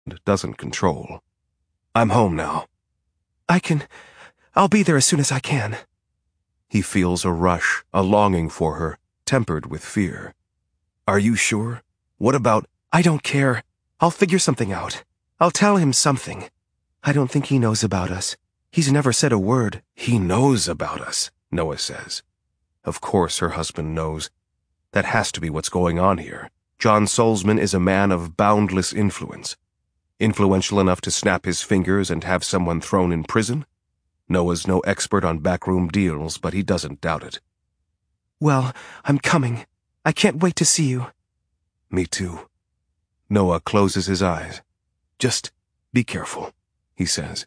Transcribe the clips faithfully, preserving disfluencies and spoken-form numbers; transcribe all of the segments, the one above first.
doesn't control. I'm home now. I can... I'll be there as soon as I can. He feels a rush, a longing for her, tempered with fear. Are you sure? What about... I don't care. I'll figure something out. I'll tell him something. I don't think he knows about us. He's never said a word. He knows about us, Noah says. Of course her husband knows. That has to be what's going on here. John Salzman is a man of boundless influence. Influential enough to snap his fingers and have someone thrown in prison? Noah's no expert on backroom deals, but he doesn't doubt it. Well, I'm coming. I can't wait to see you. Me too. Noah closes his eyes. Just be careful, he says.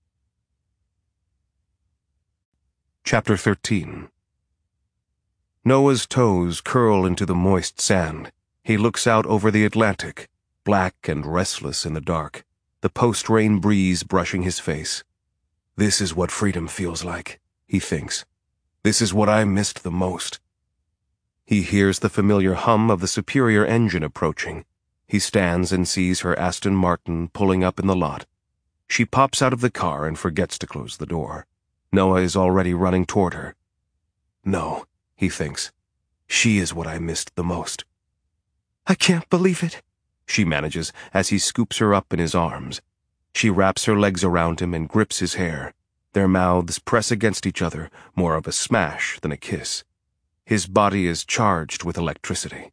Chapter thirteen. Noah's toes curl into the moist sand. He looks out over the Atlantic, black and restless in the dark, the post-rain breeze brushing his face. This is what freedom feels like, he thinks. This is what I missed the most. He hears the familiar hum of the Superior engine approaching. He stands and sees her Aston Martin pulling up in the lot. She pops out of the car and forgets to close the door. Noah is already running toward her. No, he thinks. She is what I missed the most. I can't believe it, she manages as he scoops her up in his arms. She wraps her legs around him and grips his hair. Their mouths press against each other, more of a smash than a kiss. His body is charged with electricity.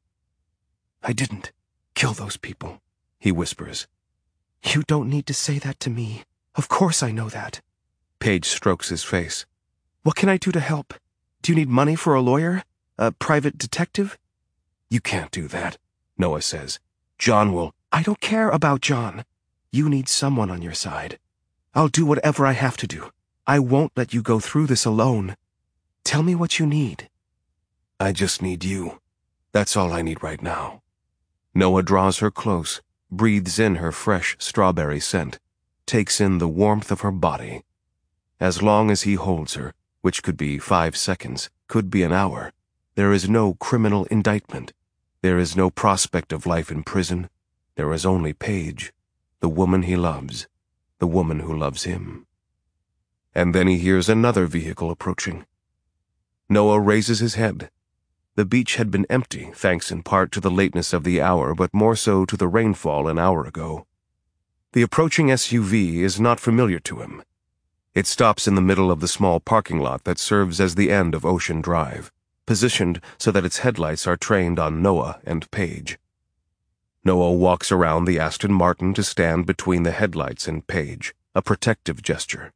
I didn't kill those people, he whispers. You don't need to say that to me. Of course I know that. Paige strokes his face. What can I do to help? Do you need money for a lawyer? A private detective? You can't do that, Noah says. John will... I don't care about John. You need someone on your side. I'll do whatever I have to do. I won't let you go through this alone. Tell me what you need. I just need you. That's all I need right now. Noah draws her close, breathes in her fresh strawberry scent, takes in the warmth of her body. As long as he holds her, which could be five seconds, could be an hour, there is no criminal indictment. There is no prospect of life in prison. There is only Paige, the woman he loves, the woman who loves him. And then he hears another vehicle approaching. Noah raises his head. The beach had been empty, thanks in part to the lateness of the hour, but more so to the rainfall an hour ago. The approaching S U V is not familiar to him. It stops in the middle of the small parking lot that serves as the end of Ocean Drive, positioned so that its headlights are trained on Noah and Paige. Noah walks around the Aston Martin to stand between the headlights and Paige, a protective gesture.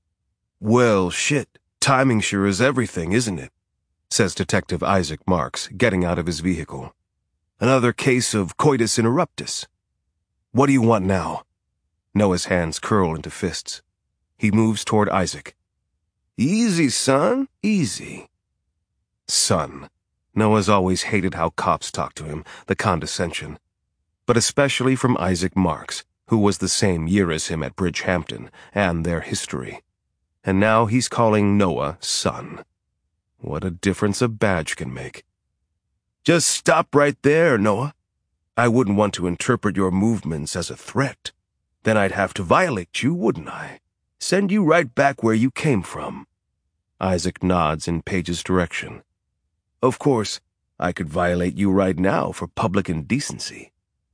Well, shit, timing sure is everything, isn't it? Says Detective Isaac Marks, getting out of his vehicle. Another case of coitus interruptus. What do you want now? Noah's hands curl into fists. He moves toward Isaac. Easy, son, easy. Son. Noah's always hated how cops talk to him, the condescension. But especially from Isaac Marks, who was the same year as him at Bridgehampton, and their history. And now he's calling Noah son. What a difference a badge can make. Just stop right there, Noah. I wouldn't want to interpret your movements as a threat. Then I'd have to violate you, wouldn't I? Send you right back where you came from. Isaac nods in Paige's direction. Of course, I could violate you right now for public indecency.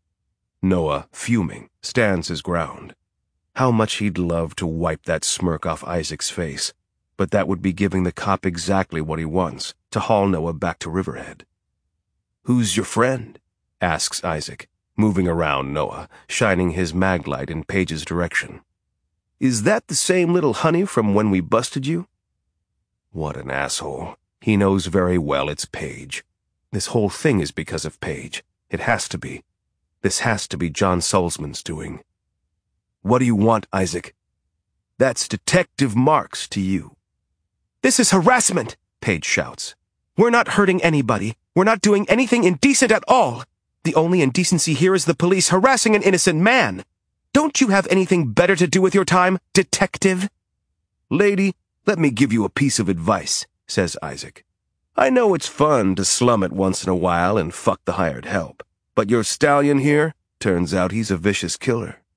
Noah, fuming, stands his ground. How much he'd love to wipe that smirk off Isaac's face, but that would be giving the cop exactly what he wants, to haul Noah back to Riverhead. Who's your friend? Asks Isaac, moving around Noah, shining his mag light in Paige's direction. Is that the same little honey from when we busted you? What an asshole. He knows very well it's Paige. This whole thing is because of Paige. It has to be. This has to be John Salzman's doing. What do you want, Isaac? That's Detective Marks to you. This is harassment, Paige shouts. We're not hurting anybody. We're not doing anything indecent at all. The only indecency here is the police harassing an innocent man. Don't you have anything better to do with your time, detective? Lady, let me give you a piece of advice, says Isaac. I know it's fun to slum it once in a while and fuck the hired help, but your stallion here, turns out he's a vicious killer.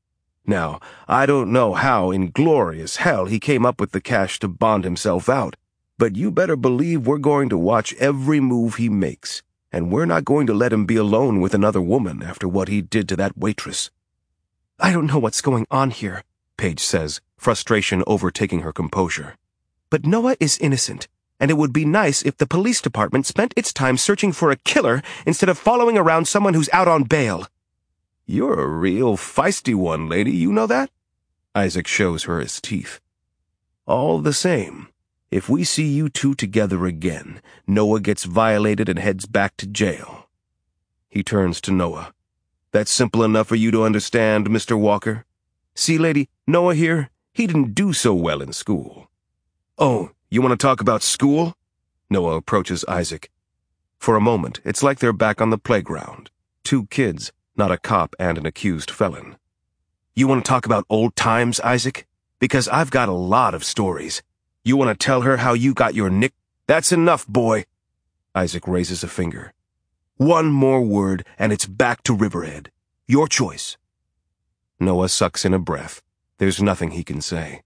Now, I don't know how in glorious hell he came up with the cash to bond himself out, but you better believe we're going to watch every move he makes, and we're not going to let him be alone with another woman after what he did to that waitress." "I don't know what's going on here," Paige says, frustration overtaking her composure. "but Noah is innocent, and it would be nice if the police department spent its time searching for a killer instead of following around someone who's out on bail." "You're a real feisty one, lady, you know that?" Isaac shows her his teeth. "All the same, if we see you two together again, Noah gets violated and heads back to jail." He turns to Noah. "That's simple enough for you to understand, Mister Walker? See, lady, Noah here, he didn't do so well in school." "Oh, you want to talk about school?" Noah approaches Isaac. For a moment, it's like they're back on the playground. Two kids, not a cop and an accused felon. "You want to talk about old times, Isaac? Because I've got a lot of stories. You want to tell her how you got your nick—" "That's enough, boy." Isaac raises a finger. "One more word, and it's back to Riverhead. Your choice." Noah sucks in a breath. There's nothing he can say.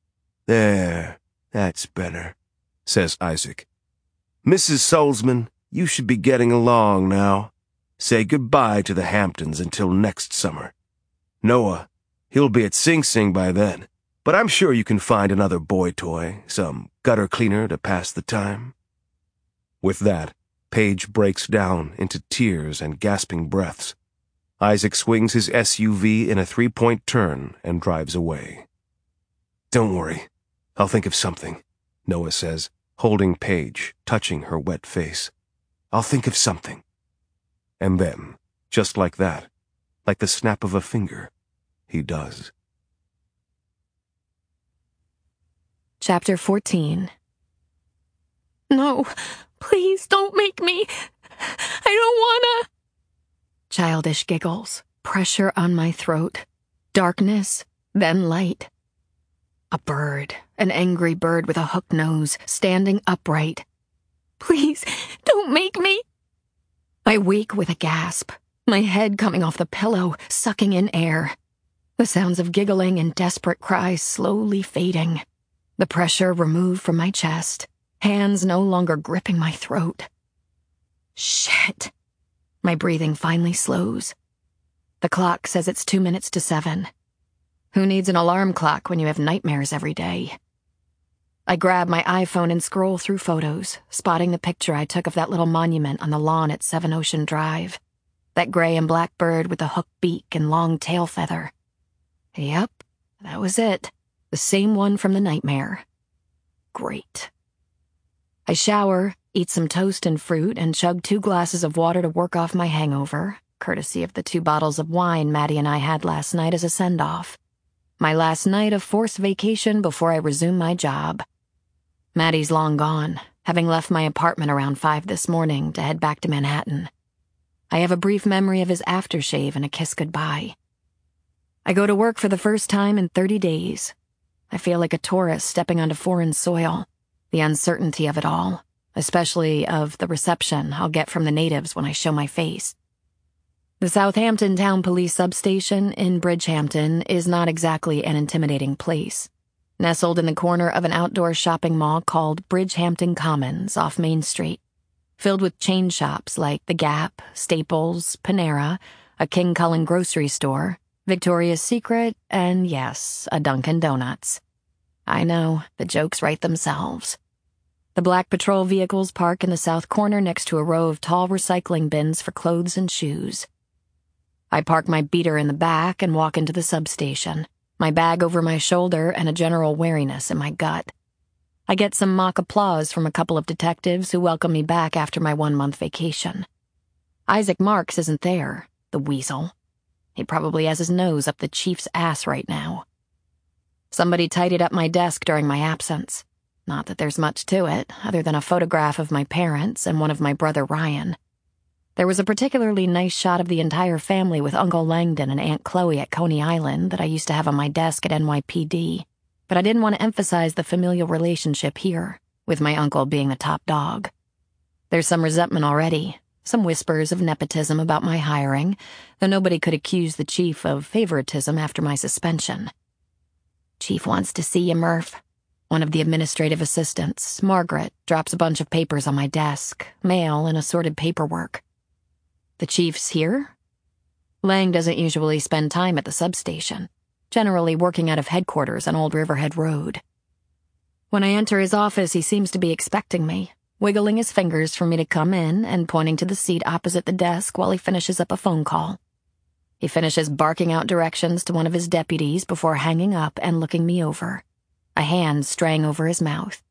"There, that's better," says Isaac. "Missus Sulzman, you should be getting along now. Say goodbye to the Hamptons until next summer. Noah, he'll be at Sing Sing by then, but I'm sure you can find another boy toy, some gutter cleaner to pass the time." With that, Paige breaks down into tears and gasping breaths. Isaac swings his S U V in a three-point turn and drives away. "Don't worry, I'll think of something," Noah says, holding Paige, touching her wet face. "I'll think of something." And then, just like that, like the snap of a finger, he does. Chapter fourteen. "No, please don't make me. I don't wanna." Childish giggles, pressure on my throat, darkness, then light. A bird, an angry bird with a hook nose, standing upright. "Please, don't make me." I wake with a gasp, my head coming off the pillow, sucking in air. The sounds of giggling and desperate cries slowly fading. The pressure removed from my chest, hands no longer gripping my throat. Shit. My breathing finally slows. The clock says it's two minutes to seven. Who needs an alarm clock when you have nightmares every day? I grab my iPhone and scroll through photos, spotting the picture I took of that little monument on the lawn at Seven Ocean Drive. That gray and black bird with the hooked beak and long tail feather. Yep, that was it. The same one from the nightmare. Great. I shower, eat some toast and fruit, and chug two glasses of water to work off my hangover, courtesy of the two bottles of wine Maddie and I had last night as a send-off. My last night of forced vacation before I resume my job. Maddie's long gone, having left my apartment around five this morning to head back to Manhattan. I have a brief memory of his aftershave and a kiss goodbye. I go to work for the first time in thirty days. I feel like a tourist stepping onto foreign soil, the uncertainty of it all, especially of the reception I'll get from the natives when I show my face. The Southampton Town Police Substation in Bridgehampton is not exactly an intimidating place. Nestled in the corner of an outdoor shopping mall called Bridgehampton Commons off Main Street, filled with chain shops like The Gap, Staples, Panera, a King Cullen grocery store, Victoria's Secret, and yes, a Dunkin' Donuts. I know, the jokes write themselves. The black patrol vehicles park in the south corner next to a row of tall recycling bins for clothes and shoes. I park my beater in the back and walk into the substation, my bag over my shoulder and a general wariness in my gut. I get some mock applause from a couple of detectives who welcome me back after my one-month vacation. Isaac Marks isn't there, the weasel. He probably has his nose up the chief's ass right now. Somebody tidied up my desk during my absence. Not that there's much to it, other than a photograph of my parents and one of my brother Ryan. There was a particularly nice shot of the entire family with Uncle Langdon and Aunt Chloe at Coney Island that I used to have on my desk at N Y P D, but I didn't want to emphasize the familial relationship here, with my uncle being the top dog. There's some resentment already, Some whispers of nepotism about my hiring, though nobody could accuse the chief of favoritism after my suspension. "Chief wants to see you, Murph." One of the administrative assistants, Margaret, drops a bunch of papers on my desk, mail and assorted paperwork. "The chief's here?" Lang doesn't usually spend time at the substation, generally working out of headquarters on Old Riverhead Road. When I enter his office, he seems to be expecting me, wiggling his fingers for me to come in and pointing to the seat opposite the desk while he finishes up a phone call. He finishes barking out directions to one of his deputies before hanging up and looking me over, a hand straying over his mouth.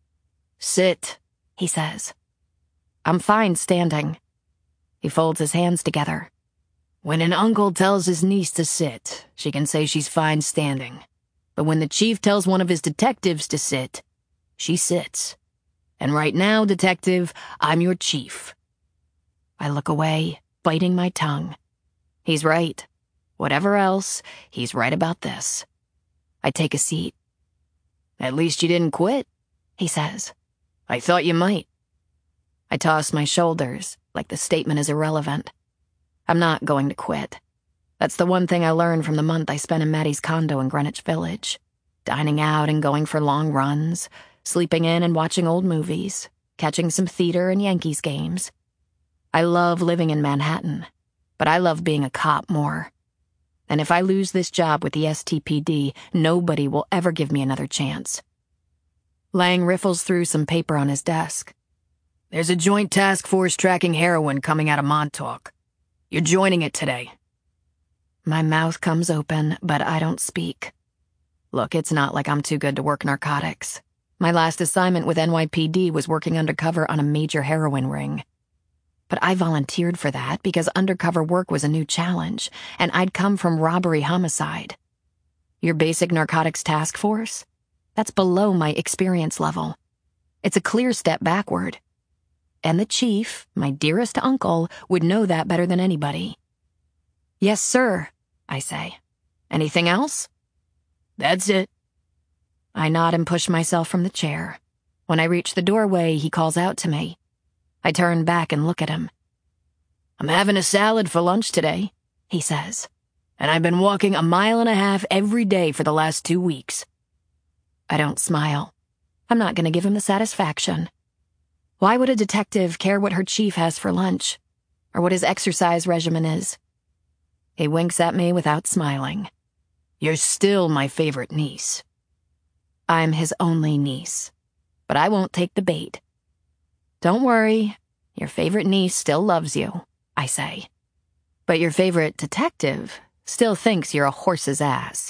"Sit," he says. I'm fine standing. He folds his hands together. "When an uncle tells his niece to sit, she can say she's fine standing. But when the chief tells one of his detectives to sit, she sits. And right now, detective, I'm your chief." I look away, biting my tongue. He's right. Whatever else, he's right about this. I take a seat. "At least you didn't quit," he says. "I thought you might." I toss my shoulders, like the statement is irrelevant. I'm not going to quit. That's the one thing I learned from the month I spent in Maddie's condo in Greenwich Village. Dining out and going for long runs, sleeping in and watching old movies, catching some theater and Yankees games. I love living in Manhattan, but I love being a cop more. And if I lose this job with the S T P D, nobody will ever give me another chance. Lang riffles through some paper on his desk. "There's a joint task force tracking heroin coming out of Montauk. You're joining it today." My mouth comes open, but I don't speak. Look, it's not like I'm too good to work narcotics. My last assignment with N Y P D was working undercover on a major heroin ring. But I volunteered for that because undercover work was a new challenge, and I'd come from robbery homicide. Your basic narcotics task force? That's below my experience level. It's a clear step backward. And the chief, my dearest uncle, would know that better than anybody. "Yes, sir," I say. "Anything else?" "That's it." I nod and push myself from the chair. When I reach the doorway, he calls out to me. I turn back and look at him. "I'm having a salad for lunch today," he says. "And I've been walking a mile and a half every day for the last two weeks." I don't smile. I'm not going to give him the satisfaction. Why would a detective care what her chief has for lunch, or what his exercise regimen is? He winks at me without smiling. "You're still my favorite niece." I'm his only niece, but I won't take the bait. "Don't worry, your favorite niece still loves you," I say. "But your favorite detective still thinks you're a horse's ass."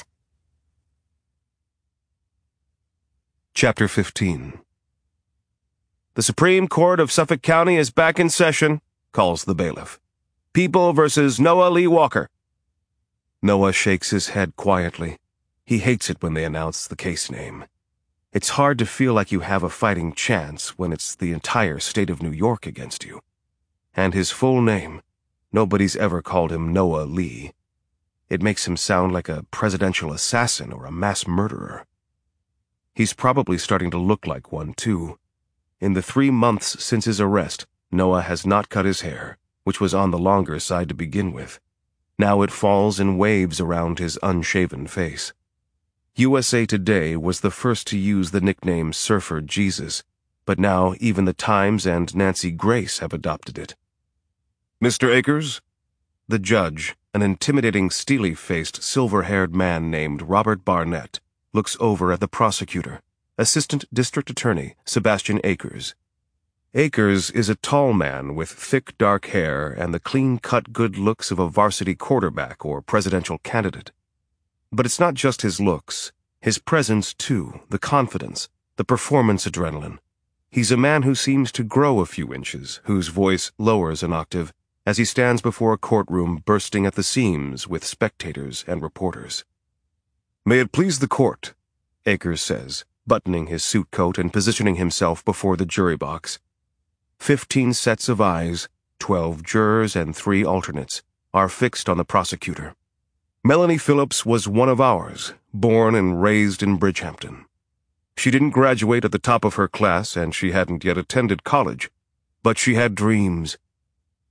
Chapter fifteen. "The Supreme Court of Suffolk County is back in session," calls the bailiff. "People versus Noah Lee Walker." Noah shakes his head quietly. He hates it when they announce the case name. It's hard to feel like you have a fighting chance when it's the entire state of New York against you. And his full name, nobody's ever called him Noah Lee. It makes him sound like a presidential assassin or a mass murderer. He's probably starting to look like one, too. In the three months since his arrest, Noah has not cut his hair, which was on the longer side to begin with. Now it falls in waves around his unshaven face. U S A Today was the first to use the nickname Surfer Jesus, but now even the Times and Nancy Grace have adopted it. "Mister Akers?" The judge, an intimidating, steely-faced, silver-haired man named Robert Barnett, looks over at the prosecutor, Assistant District Attorney Sebastian Akers. Akers is a tall man with thick, dark hair and the clean-cut good looks of a varsity quarterback or presidential candidate. But it's not just his looks. His presence, too, the confidence, the performance adrenaline. He's a man who seems to grow a few inches, whose voice lowers an octave as he stands before a courtroom bursting at the seams with spectators and reporters. "May it please the court," Akers says, buttoning his suit coat and positioning himself before the jury box. Fifteen sets of eyes, twelve jurors and three alternates, are fixed on the prosecutor. "Melanie Phillips was one of ours, born and raised in Bridgehampton. She didn't graduate at the top of her class, and she hadn't yet attended college, but she had dreams.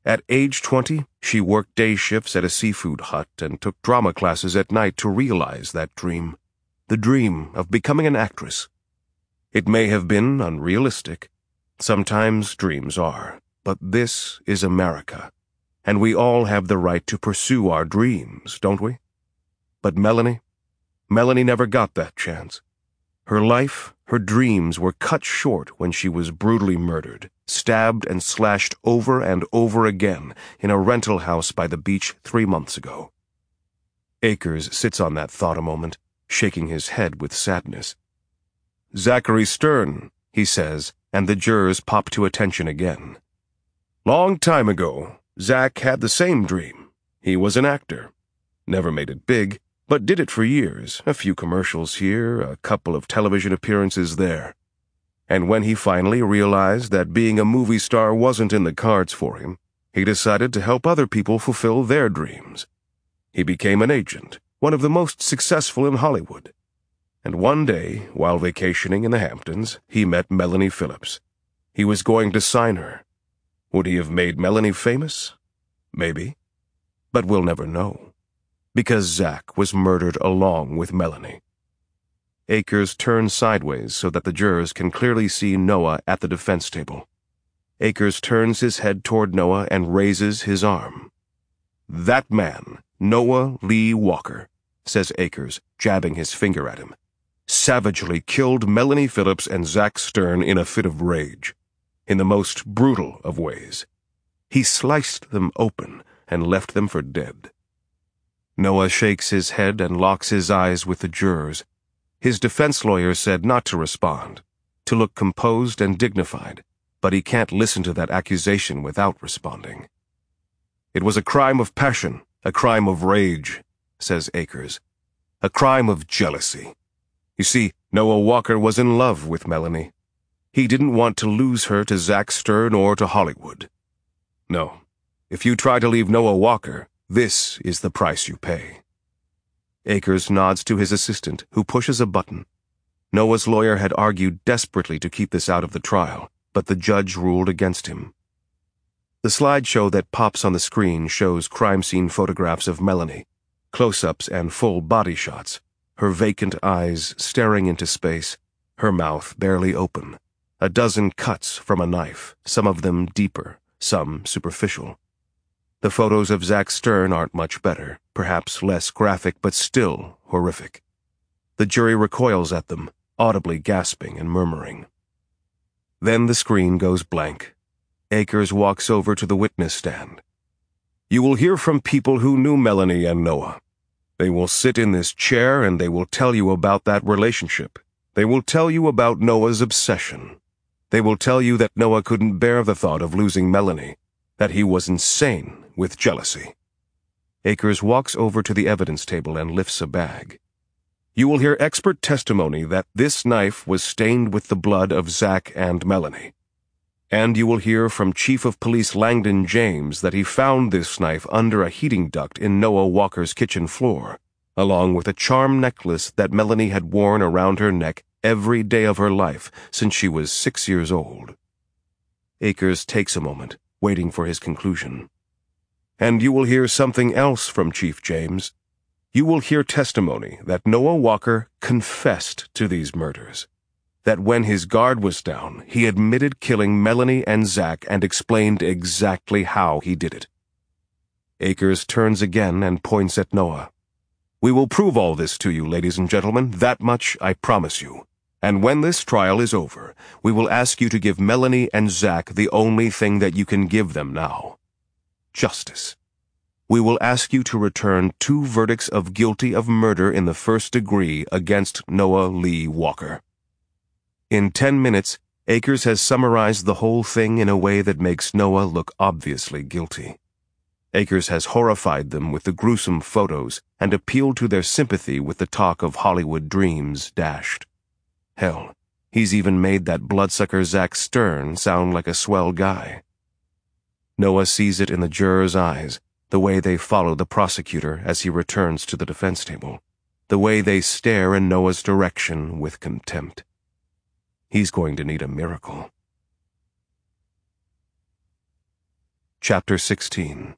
At age twenty, she worked day shifts at a seafood hut and took drama classes at night to realize that dream, the dream of becoming an actress. It may have been unrealistic. Sometimes dreams are, but this is America, and we all have the right to pursue our dreams, don't we? But Melanie? Melanie never got that chance. Her life, her dreams were cut short when she was brutally murdered, stabbed and slashed over and over again in a rental house by the beach three months ago. Akers sits on that thought a moment, shaking his head with sadness. "Zachary Stern," he says, and the jurors pop to attention again. "Long time ago, Zach had the same dream. He was an actor. Never made it big, but did it for years, a few commercials here, a couple of television appearances there. And when he finally realized that being a movie star wasn't in the cards for him, he decided to help other people fulfill their dreams. He became an agent, one of the most successful in Hollywood. And one day, while vacationing in the Hamptons, he met Melanie Phillips. He was going to sign her. Would he have made Melanie famous? Maybe. But we'll never know. Because Zach was murdered along with Melanie." Akers turns sideways so that the jurors can clearly see Noah at the defense table. Akers turns his head toward Noah and raises his arm. "That man, Noah Lee Walker," says Akers, jabbing his finger at him, "savagely killed Melanie Phillips and Zach Stern in a fit of rage, in the most brutal of ways. He sliced them open and left them for dead." Noah shakes his head and locks his eyes with the jurors. His defense lawyer said not to respond, to look composed and dignified, but he can't listen to that accusation without responding. "It was a crime of passion, a crime of rage," says Akers. "A crime of jealousy. You see, Noah Walker was in love with Melanie. He didn't want to lose her to Zach Stern or to Hollywood. No, if you try to leave Noah Walker, this is the price you pay." Akers nods to his assistant, who pushes a button. Noah's lawyer had argued desperately to keep this out of the trial, but the judge ruled against him. The slideshow that pops on the screen shows crime scene photographs of Melanie, close-ups and full body shots, her vacant eyes staring into space, her mouth barely open, a dozen cuts from a knife, some of them deeper, some superficial. The photos of Zach Stern aren't much better, perhaps less graphic, but still horrific. The jury recoils at them, audibly gasping and murmuring. Then the screen goes blank. Akers walks over to the witness stand. "You will hear from people who knew Melanie and Noah. They will sit in this chair and they will tell you about that relationship. They will tell you about Noah's obsession. They will tell you that Noah couldn't bear the thought of losing Melanie, that he was insane with jealousy." Akers walks over to the evidence table and lifts a bag. "You will hear expert testimony that this knife was stained with the blood of Zach and Melanie. And you will hear from Chief of Police Langdon James that he found this knife under a heating duct in Noah Walker's kitchen floor, along with a charm necklace that Melanie had worn around her neck every day of her life since she was six years old." Akers takes a moment, waiting for his conclusion. "And you will hear something else from Chief James. You will hear testimony that Noah Walker confessed to these murders, that when his guard was down, he admitted killing Melanie and Zach and explained exactly how he did it." Akers turns again and points at Noah. "We will prove all this to you, ladies and gentlemen, that much I promise you. And when this trial is over, we will ask you to give Melanie and Zach the only thing that you can give them now: justice. We will ask you to return two verdicts of guilty of murder in the first degree against Noah Lee Walker." In ten minutes, Akers has summarized the whole thing in a way that makes Noah look obviously guilty. Akers has horrified them with the gruesome photos and appealed to their sympathy with the talk of Hollywood dreams dashed. Hell, he's even made that bloodsucker Zach Stern sound like a swell guy. Noah sees it in the jurors' eyes, the way they follow the prosecutor as he returns to the defense table, the way they stare in Noah's direction with contempt. He's going to need a miracle. Chapter sixteen.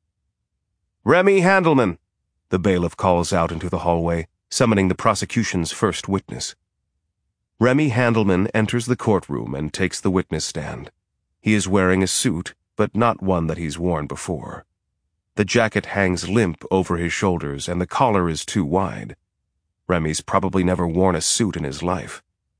Remy Handelman, the bailiff calls out into the hallway, summoning the prosecution's first witness. Remy Handelman enters the courtroom and takes the witness stand. He is wearing a suit, but not one that he's worn before. The jacket hangs limp over his shoulders and the collar is too wide. Remy's probably never worn a suit in his life.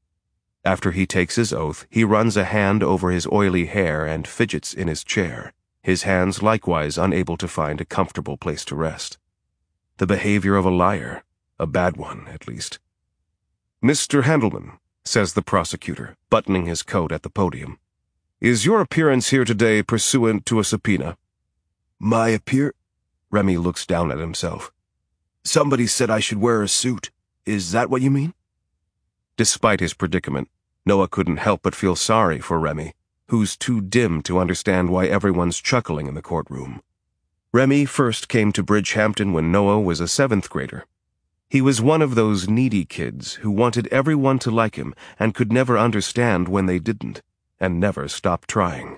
After he takes his oath, he runs a hand over his oily hair and fidgets in his chair, his hands likewise unable to find a comfortable place to rest. The behavior of a liar, a bad one, at least. "Mister Handelman," says the prosecutor, buttoning his coat at the podium, "is your appearance here today pursuant to a subpoena?" My appear... Remy looks down at himself. Somebody said I should wear a suit. Is that what you mean? Despite his predicament, Noah couldn't help but feel sorry for Remy, who's too dim to understand why everyone's chuckling in the courtroom. Remy first came to Bridgehampton when Noah was a seventh grader. He was one of those needy kids who wanted everyone to like him and could never understand when they didn't, and never stopped trying.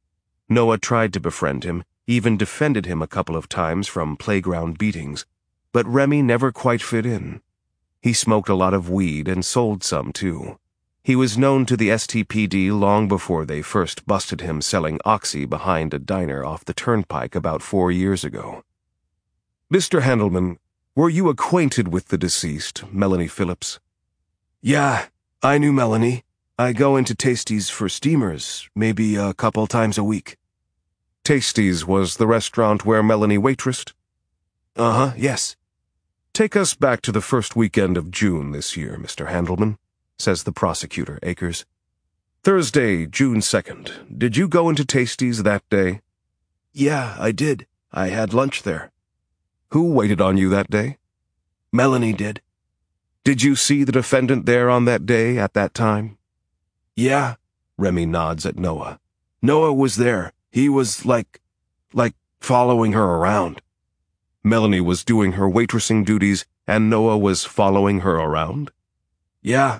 Noah tried to befriend him, even defended him a couple of times from playground beatings, but Remy never quite fit in. He smoked a lot of weed and sold some, too. He was known to the S T P D long before they first busted him selling oxy behind a diner off the turnpike about four years ago. "Mister Handelman, were you acquainted with the deceased, Melanie Phillips?" Yeah, I knew Melanie. I go into Tasty's for steamers, maybe a couple times a week. Tasty's was the restaurant where Melanie waitressed? Uh-huh, yes. "Take us back to the first weekend of June this year, Mister Handelman," says the prosecutor, Akers. "Thursday, June second. Did you go into Tasty's that day?" Yeah, I did. I had lunch there. Who waited on you that day? Melanie did. Did you see the defendant there on that day at that time? Yeah. Remy nods at Noah. Noah was there. He was like, like following her around. Melanie was doing her waitressing duties and Noah was following her around? Yeah.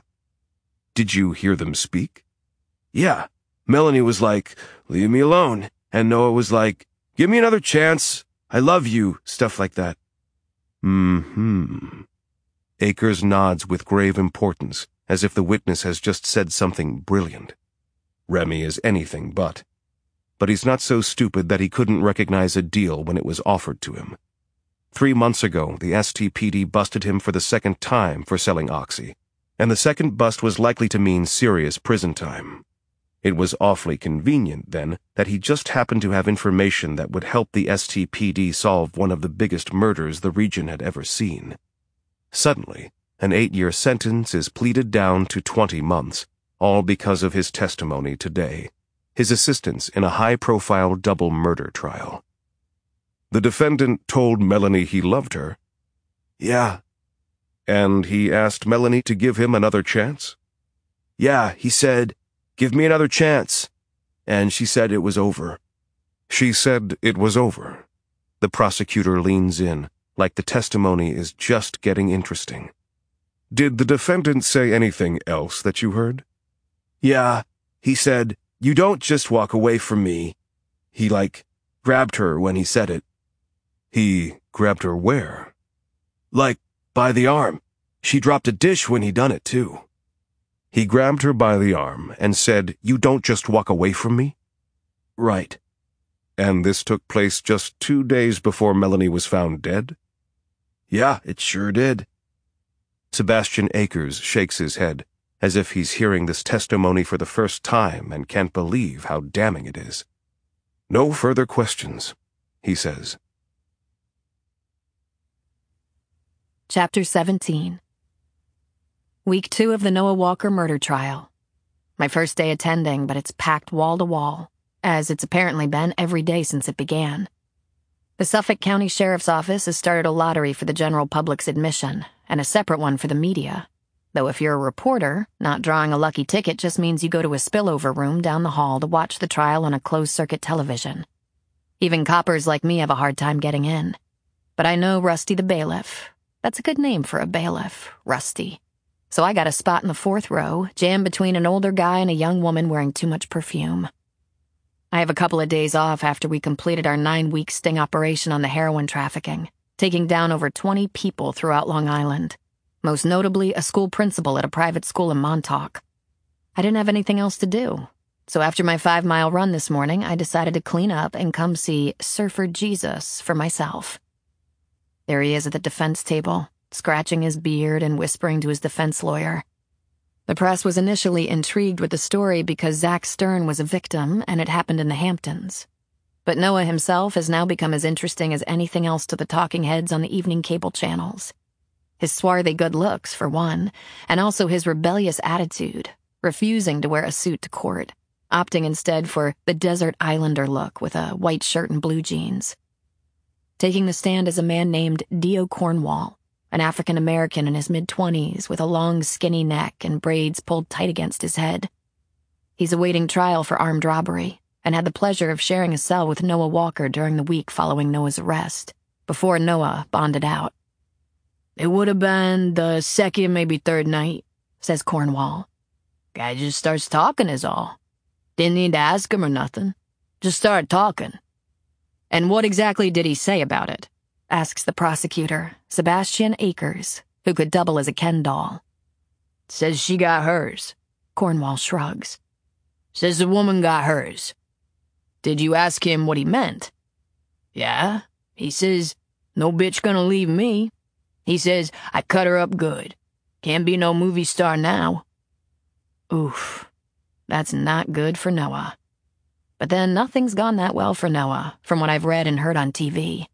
Did you hear them speak? Yeah. Melanie was like, "Leave me alone." And Noah was like, "Give me another chance. I love you," stuff like that. Mm-hmm. Akers nods with grave importance, as if the witness has just said something brilliant. Remy is anything but. But he's not so stupid that he couldn't recognize a deal when it was offered to him. Three months ago, the S T P D busted him for the second time for selling oxy, and the second bust was likely to mean serious prison time. It was awfully convenient, then, that he just happened to have information that would help the S T P D solve one of the biggest murders the region had ever seen. Suddenly, an eight-year sentence is pleaded down to twenty months, all because of his testimony today, his assistance in a high-profile double murder trial. The defendant told Melanie he loved her. Yeah. And he asked Melanie to give him another chance? Yeah, he said, "Give me another chance." And she said it was over. She said it was over. The prosecutor leans in, like the testimony is just getting interesting. Did the defendant say anything else that you heard? Yeah, he said, "You don't just walk away from me." He, like, grabbed her when he said it. He grabbed her where? Like, by the arm. She dropped a dish when he done it, too. He grabbed her by the arm and said, "You don't just walk away from me?" Right. And this took place just two days before Melanie was found dead? Yeah, it sure did. Sebastian Akers shakes his head, as if he's hearing this testimony for the first time and can't believe how damning it is. "No further questions," he says. Chapter seventeen. Week two of the Noah Walker murder trial. My first day attending, but it's packed wall to wall, as it's apparently been every day since it began. The Suffolk County Sheriff's Office has started a lottery for the general public's admission, and a separate one for the media. Though if you're a reporter, not drawing a lucky ticket just means you go to a spillover room down the hall to watch the trial on a closed-circuit television. Even coppers like me have a hard time getting in. But I know Rusty the bailiff. That's a good name for a bailiff, Rusty. So I got a spot in the fourth row, jammed between an older guy and a young woman wearing too much perfume. I have a couple of days off after we completed our nine-week sting operation on the heroin trafficking, taking down over twenty people throughout Long Island, most notably a school principal at a private school in Montauk. I didn't have anything else to do, so after my five-mile run this morning, I decided to clean up and come see Surfer Jesus for myself. There he is at the defense table, scratching his beard and whispering to his defense lawyer. The press was initially intrigued with the story because Zach Stern was a victim and it happened in the Hamptons. But Noah himself has now become as interesting as anything else to the talking heads on the evening cable channels. His swarthy good looks, for one, and also his rebellious attitude, refusing to wear a suit to court, opting instead for the desert islander look with a white shirt and blue jeans. Taking the stand is a man named Dio Cornwall, an African-American in his mid-twenties with a long, skinny neck and braids pulled tight against his head. He's awaiting trial for armed robbery and had the pleasure of sharing a cell with Noah Walker during the week following Noah's arrest, before Noah bonded out. "It would have been the second, maybe third night," says Cornwall. "Guy just starts talking is all. Didn't need to ask him or nothing. Just started talking." "And what exactly did he say about it?" asks the prosecutor, Sebastian Akers, who could double as a Ken doll. "Says she got hers." Cornwall shrugs. "Says the woman got hers." "Did you ask him what he meant?" "Yeah. He says, no bitch gonna leave me. He says, I cut her up good. Can't be no movie star now." Oof. That's not good for Noah. But then nothing's gone that well for Noah, from what I've read and heard on T V.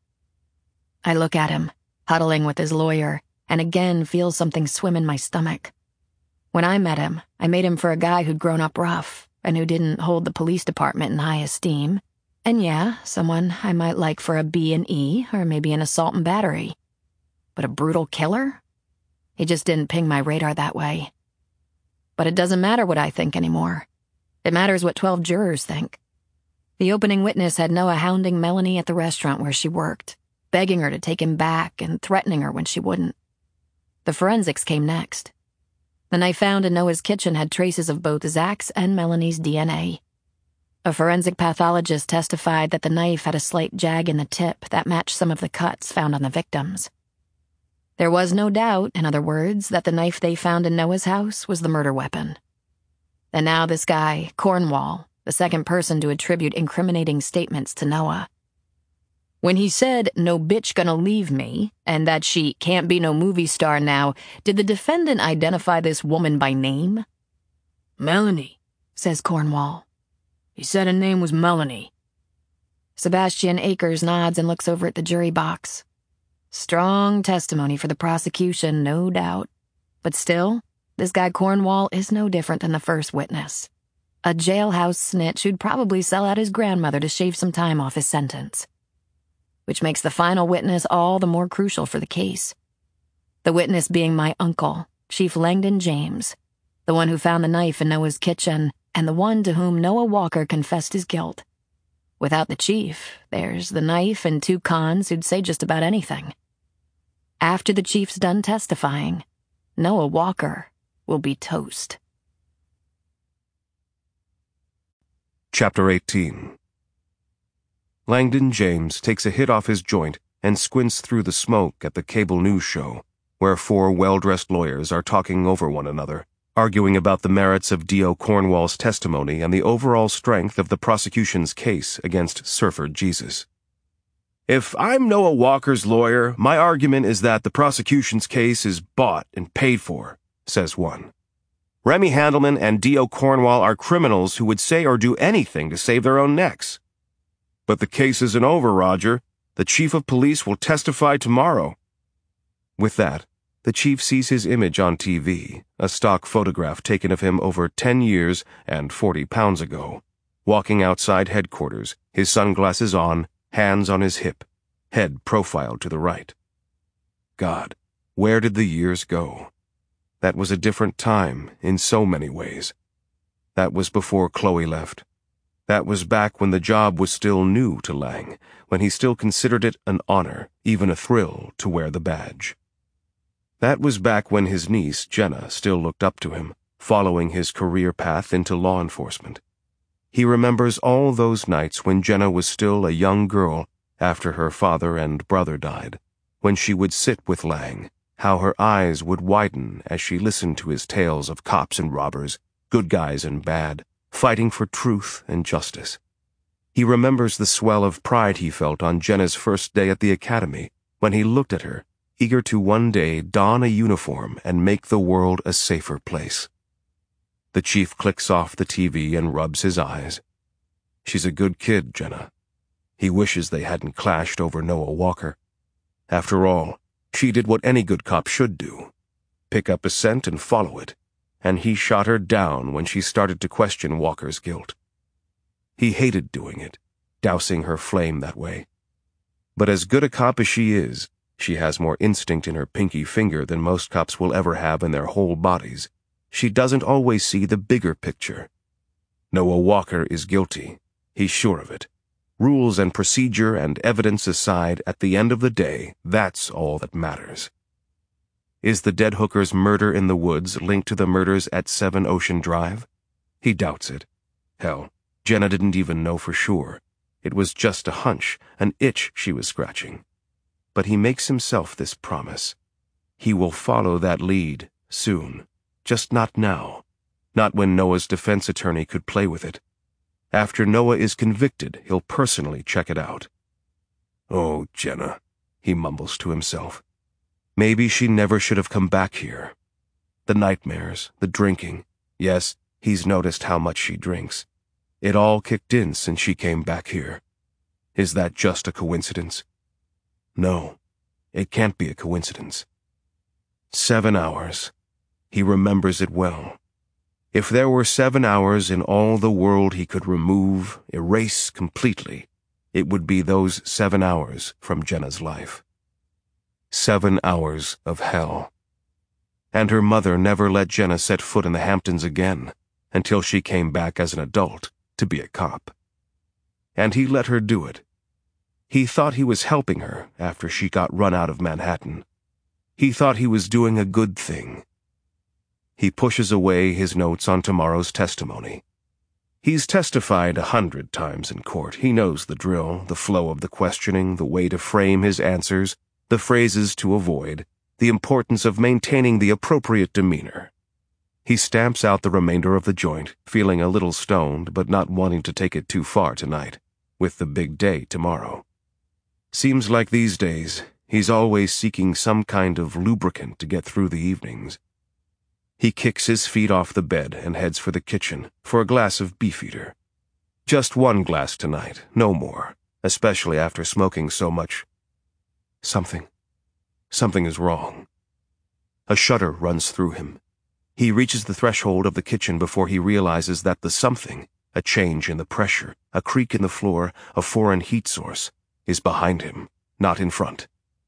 I look at him, huddling with his lawyer, and again feel something swim in my stomach. When I met him, I made him for a guy who'd grown up rough, and who didn't hold the police department in high esteem. And yeah, someone I might like for a B and E, or maybe an assault and battery. But a brutal killer? He just didn't ping my radar that way. But it doesn't matter what I think anymore. It matters what twelve jurors think. The opening witness had Noah hounding Melanie at the restaurant where she worked, begging her to take him back and threatening her when she wouldn't. The forensics came next. The knife found in Noah's kitchen had traces of both Zach's and Melanie's D N A. A forensic pathologist testified that the knife had a slight jag in the tip that matched some of the cuts found on the victims. There was no doubt, in other words, that the knife they found in Noah's house was the murder weapon. And now this guy, Cornwall, the second person to attribute incriminating statements to Noah. When he said, no bitch gonna leave me, and that she can't be no movie star now, did the defendant identify this woman by name? "Melanie," says Cornwall. "He said her name was Melanie." Sebastian Akers nods and looks over at the jury box. Strong testimony for the prosecution, no doubt. But still, this guy Cornwall is no different than the first witness. A jailhouse snitch who'd probably sell out his grandmother to shave some time off his sentence. Which makes the final witness all the more crucial for the case. The witness being my uncle, Chief Langdon James, the one who found the knife in Noah's kitchen, and the one to whom Noah Walker confessed his guilt. Without the chief, there's the knife and two cons who'd say just about anything. After the chief's done testifying, Noah Walker will be toast. Chapter eighteen. Langdon James takes a hit off his joint and squints through the smoke at the cable news show, where four well-dressed lawyers are talking over one another, arguing about the merits of Dio Cornwall's testimony and the overall strength of the prosecution's case against Surfer Jesus. "If I'm Noah Walker's lawyer, my argument is that the prosecution's case is bought and paid for," says one. "Remy Handelman and Dio Cornwall are criminals who would say or do anything to save their own necks." "But the case isn't over, Roger. The chief of police will testify tomorrow." With that, the chief sees his image on T V, a stock photograph taken of him over ten years and forty pounds ago, walking outside headquarters, his sunglasses on, hands on his hip, head profiled to the right. God, where did the years go? That was a different time in so many ways. That was before Chloe left. That was back when the job was still new to Lang, when he still considered it an honor, even a thrill, to wear the badge. That was back when his niece, Jenna, still looked up to him, following his career path into law enforcement. He remembers all those nights when Jenna was still a young girl after her father and brother died, when she would sit with Lang, how her eyes would widen as she listened to his tales of cops and robbers, good guys and bad, fighting for truth and justice. He remembers the swell of pride he felt on Jenna's first day at the academy, when he looked at her, eager to one day don a uniform and make the world a safer place. The chief clicks off the T V and rubs his eyes. She's a good kid, Jenna. He wishes they hadn't clashed over Noah Walker. After all, she did what any good cop should do. Pick up a scent and follow it, and he shot her down when she started to question Walker's guilt. He hated doing it, dousing her flame that way. But as good a cop as she is, she has more instinct in her pinky finger than most cops will ever have in their whole bodies. She doesn't always see the bigger picture. Noah Walker is guilty. He's sure of it. Rules and procedure and evidence aside, at the end of the day, that's all that matters. Is the dead hooker's murder in the woods linked to the murders at Seven Ocean Drive? He doubts it. Hell, Jenna didn't even know for sure. It was just a hunch, an itch she was scratching. But he makes himself this promise. He will follow that lead soon. Just not now. Not when Noah's defense attorney could play with it. After Noah is convicted, he'll personally check it out. Oh, Jenna, he mumbles to himself. Maybe she never should have come back here. The nightmares, the drinking. Yes, he's noticed how much she drinks. It all kicked in since she came back here. Is that just a coincidence? No, it can't be a coincidence. Seven hours. He remembers it well. If there were seven hours in all the world he could remove, erase completely, it would be those seven hours from Jenna's life. Seven hours of hell. And her mother never let Jenna set foot in the Hamptons again, until she came back as an adult to be a cop. And he let her do it. He thought he was helping her after she got run out of Manhattan. He thought he was doing a good thing. He pushes away his notes on tomorrow's testimony. He's testified a hundred times in court. He knows the drill, the flow of the questioning, the way to frame his answers, the phrases to avoid, the importance of maintaining the appropriate demeanor. He stamps out the remainder of the joint, feeling a little stoned, but not wanting to take it too far tonight, with the big day tomorrow. Seems like these days, he's always seeking some kind of lubricant to get through the evenings. He kicks his feet off the bed and heads for the kitchen for a glass of Beefeater. Just one glass tonight, no more, especially after smoking so much. Something. Something is wrong. A shudder runs through him. He reaches the threshold of the kitchen before he realizes that the something, a change in the pressure, a creak in the floor, a foreign heat source, is behind him, not in front.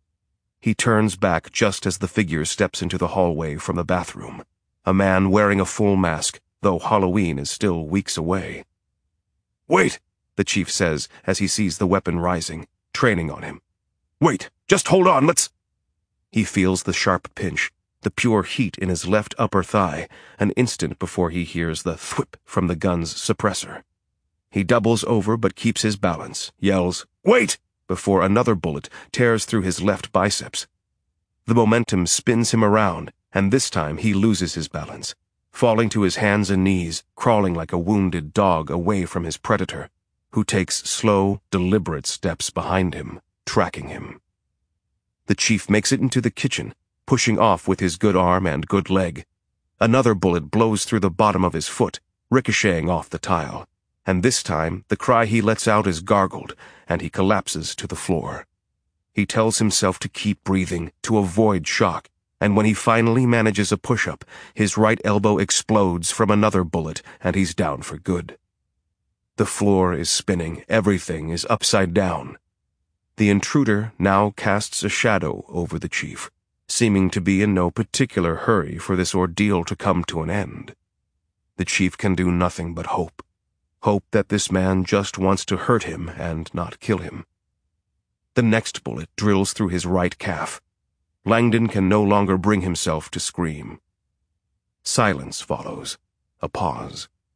He turns back just as the figure steps into the hallway from the bathroom. A man wearing a full mask, though Halloween is still weeks away. "Wait," the chief says as he sees the weapon rising, training on him. "Wait, just hold on, let's—" He feels the sharp pinch, the pure heat in his left upper thigh, an instant before he hears the thwip from the gun's suppressor. He doubles over but keeps his balance, yells, "Wait!" before another bullet tears through his left biceps. The momentum spins him around, and this time he loses his balance, falling to his hands and knees, crawling like a wounded dog away from his predator, who takes slow, deliberate steps behind him, tracking him. The chief makes it into the kitchen, pushing off with his good arm and good leg. Another bullet blows through the bottom of his foot, ricocheting off the tile, and this time the cry he lets out is gargled, and he collapses to the floor. He tells himself to keep breathing, to avoid shock, and when he finally manages a push-up, his right elbow explodes from another bullet, and he's down for good. The floor is spinning, everything is upside down. The intruder now casts a shadow over the chief, seeming to be in no particular hurry for this ordeal to come to an end. The chief can do nothing but hope. Hope that this man just wants to hurt him and not kill him. The next bullet drills through his right calf. Langdon can no longer bring himself to scream. Silence follows, a pause.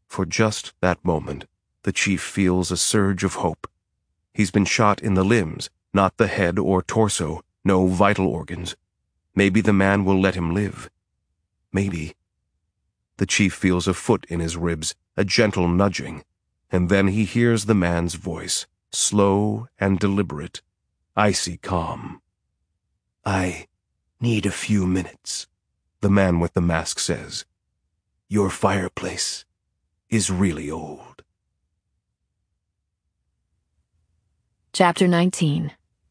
For just that moment, the chief feels a surge of hope. He's been shot in the limbs, not the head or torso, no vital organs. Maybe the man will let him live. Maybe. The chief feels a foot in his ribs, a gentle nudging, and then he hears the man's voice, slow and deliberate, icy calm. I need a few minutes, the man with the mask says. Your fireplace is really old. Chapter nineteen.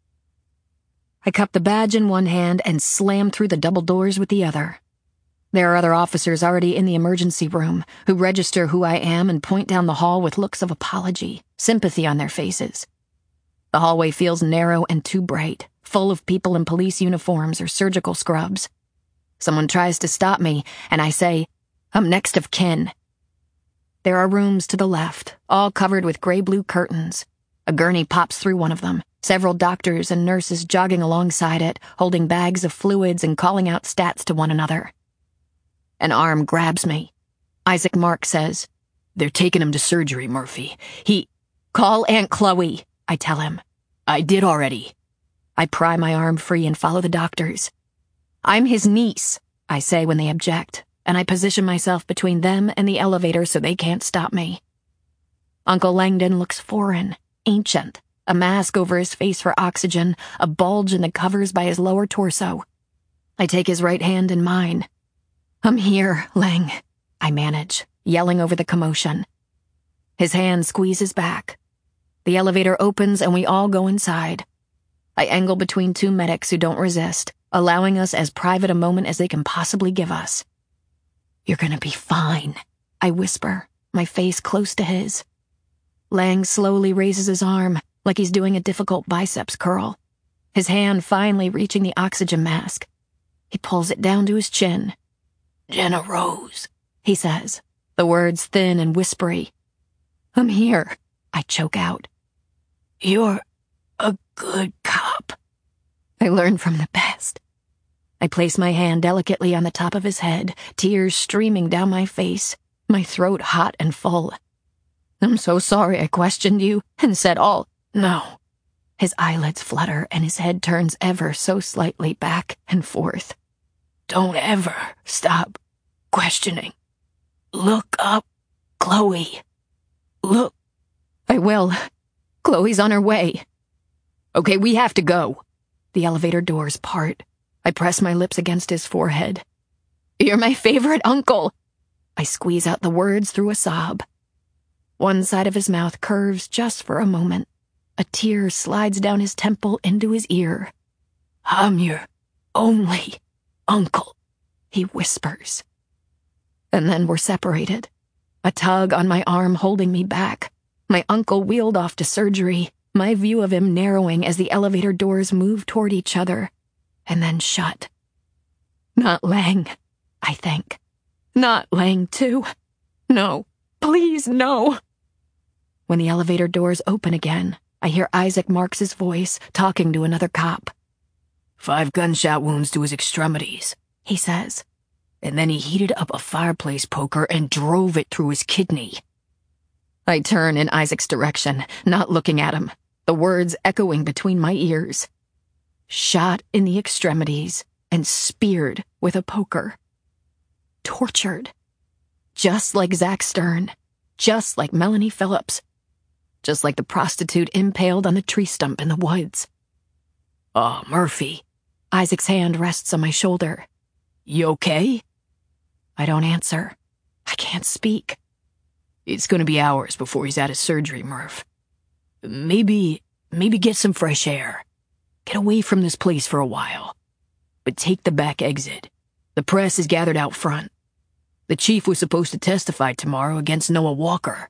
I cup the badge in one hand and slam through the double doors with the other. There are other officers already in the emergency room who register who I am and point down the hall with looks of apology, sympathy on their faces. The hallway feels narrow and too bright, full of people in police uniforms or surgical scrubs. Someone tries to stop me, and I say, I'm next of kin. There are rooms to the left, all covered with gray-blue curtains. A gurney pops through one of them, several doctors and nurses jogging alongside it, holding bags of fluids and calling out stats to one another. An arm grabs me. Isaac Mark says, They're taking him to surgery, Murphy. He... Call Aunt Chloe, I tell him. I did already. I pry my arm free and follow the doctors. I'm his niece, I say when they object, and I position myself between them and the elevator so they can't stop me. Uncle Langdon looks foreign, ancient, a mask over his face for oxygen, a bulge in the covers by his lower torso. I take his right hand in mine. I'm here, Lang, I manage, yelling over the commotion. His hand squeezes back. The elevator opens and we all go inside. I angle between two medics who don't resist, allowing us as private a moment as they can possibly give us. You're gonna be fine, I whisper, my face close to his. Lang slowly raises his arm, like he's doing a difficult biceps curl, his hand finally reaching the oxygen mask. He pulls it down to his chin. Jenna Rose, he says, the words thin and whispery. I'm here, I choke out. You're a good cop. I learn from the best. I place my hand delicately on the top of his head, tears streaming down my face, my throat hot and full. I'm so sorry I questioned you and said all, no. His eyelids flutter and his head turns ever so slightly back and forth. Don't ever stop questioning. Look up, Chloe. Look. I will. Chloe's on her way. Okay, we have to go. The elevator doors part. I press my lips against his forehead. You're my favorite uncle. I squeeze out the words through a sob. One side of his mouth curves just for a moment. A tear slides down his temple into his ear. I'm your only uncle, he whispers. And then we're separated. A tug on my arm holding me back. My uncle wheeled off to surgery, my view of him narrowing as the elevator doors move toward each other, and then shut. Not Lang, I think. Not Lang, too. No, please, no. When the elevator doors open again, I hear Isaac Marks' voice talking to another cop. Five gunshot wounds to his extremities, he says. And then he heated up a fireplace poker and drove it through his kidney. I turn in Isaac's direction, not looking at him, the words echoing between my ears. Shot in the extremities and speared with a poker. Tortured. Just like Zach Stern. Just like Melanie Phillips. Just like the prostitute impaled on the tree stump in the woods. Oh, Murphy. Isaac's hand rests on my shoulder. You okay? I don't answer. I can't speak. It's gonna be hours before he's out of surgery, Murph. Maybe, maybe get some fresh air. Get away from this place for a while. But take the back exit. The press is gathered out front. The chief was supposed to testify tomorrow against Noah Walker.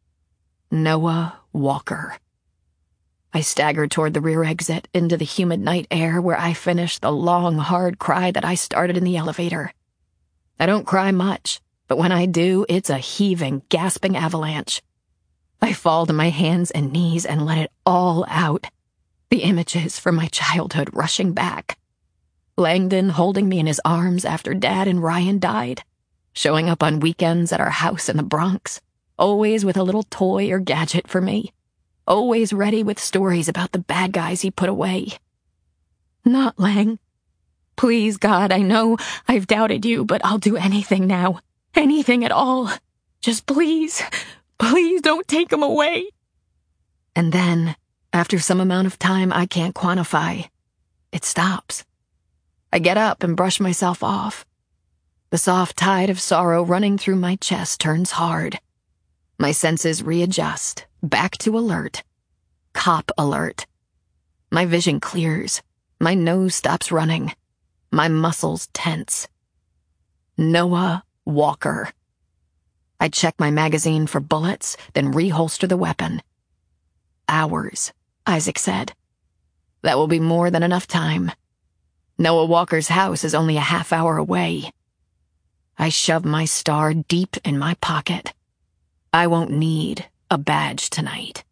Noah Walker. I stagger toward the rear exit into the humid night air where I finish the long, hard cry that I started in the elevator. I don't cry much, but when I do, it's a heaving, gasping avalanche. I fall to my hands and knees and let it all out. The images from my childhood rushing back. Langdon holding me in his arms after Dad and Ryan died. Showing up on weekends at our house in the Bronx. always with a little toy or gadget for me, always ready with stories about the bad guys he put away. Not Lang. Please, God, I know I've doubted you, but I'll do anything now. Anything at all. Just please, please don't take him away. And then, after some amount of time I can't quantify, it stops. I get up and brush myself off. The soft tide of sorrow running through my chest turns hard. My senses readjust, back to alert. Cop alert. My vision clears. My nose stops running. My muscles tense. Noah Walker. I check my magazine for bullets, then reholster the weapon. Hours, Isaac said. That will be more than enough time. Noah Walker's house is only a half hour away. I shove my star deep in my pocket. I won't need a badge tonight.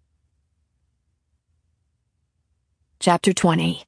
Chapter twenty.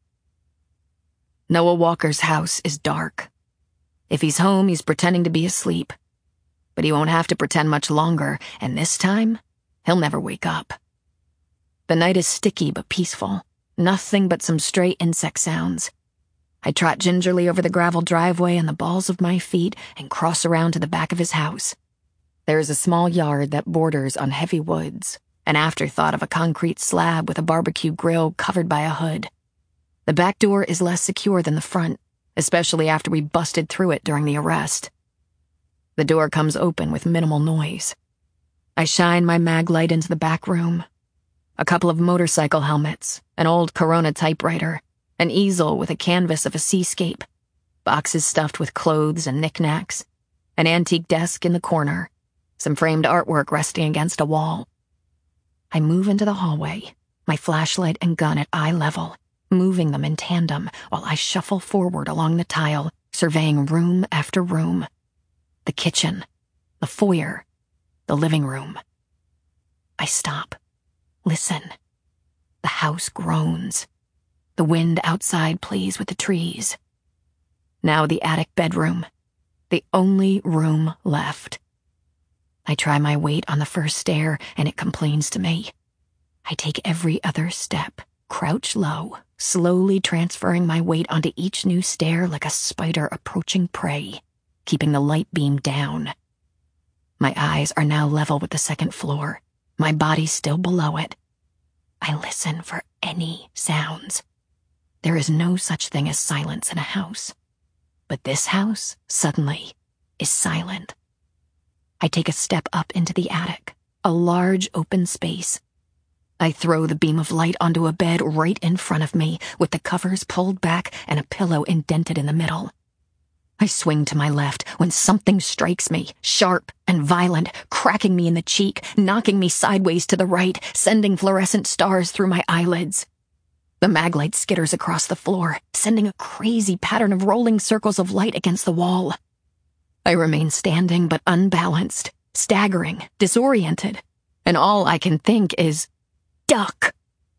Noah Walker's house is dark. If he's home, he's pretending to be asleep. But he won't have to pretend much longer, and this time, he'll never wake up. The night is sticky but peaceful. Nothing but some stray insect sounds. I trot gingerly over the gravel driveway on the balls of my feet and cross around to the back of his house. There is a small yard that borders on heavy woods, an afterthought of a concrete slab with a barbecue grill covered by a hood. The back door is less secure than the front, especially after we busted through it during the arrest. The door comes open with minimal noise. I shine my mag light into the back room. A couple of motorcycle helmets, an old Corona typewriter, an easel with a canvas of a seascape, boxes stuffed with clothes and knickknacks, an antique desk in the corner, some framed artwork resting against a wall. I move into the hallway, my flashlight and gun at eye level, moving them in tandem while I shuffle forward along the tile, surveying room after room. The kitchen, the foyer, the living room. I stop. Listen. The house groans. The wind outside plays with the trees. Now the attic bedroom, the only room left. I try my weight on the first stair, and it complains to me. I take every other step, crouch low, slowly transferring my weight onto each new stair like a spider approaching prey, keeping the light beam down. My eyes are now level with the second floor, my body still below it. I listen for any sounds. There is no such thing as silence in a house. But this house, suddenly, is silent. I take a step up into the attic, a large open space. I throw the beam of light onto a bed right in front of me, with the covers pulled back and a pillow indented in the middle. I swing to my left when something strikes me, sharp and violent, cracking me in the cheek, knocking me sideways to the right, sending fluorescent stars through my eyelids. The maglite skitters across the floor, sending a crazy pattern of rolling circles of light against the wall. I remain standing but unbalanced, staggering, disoriented, and all I can think is, duck.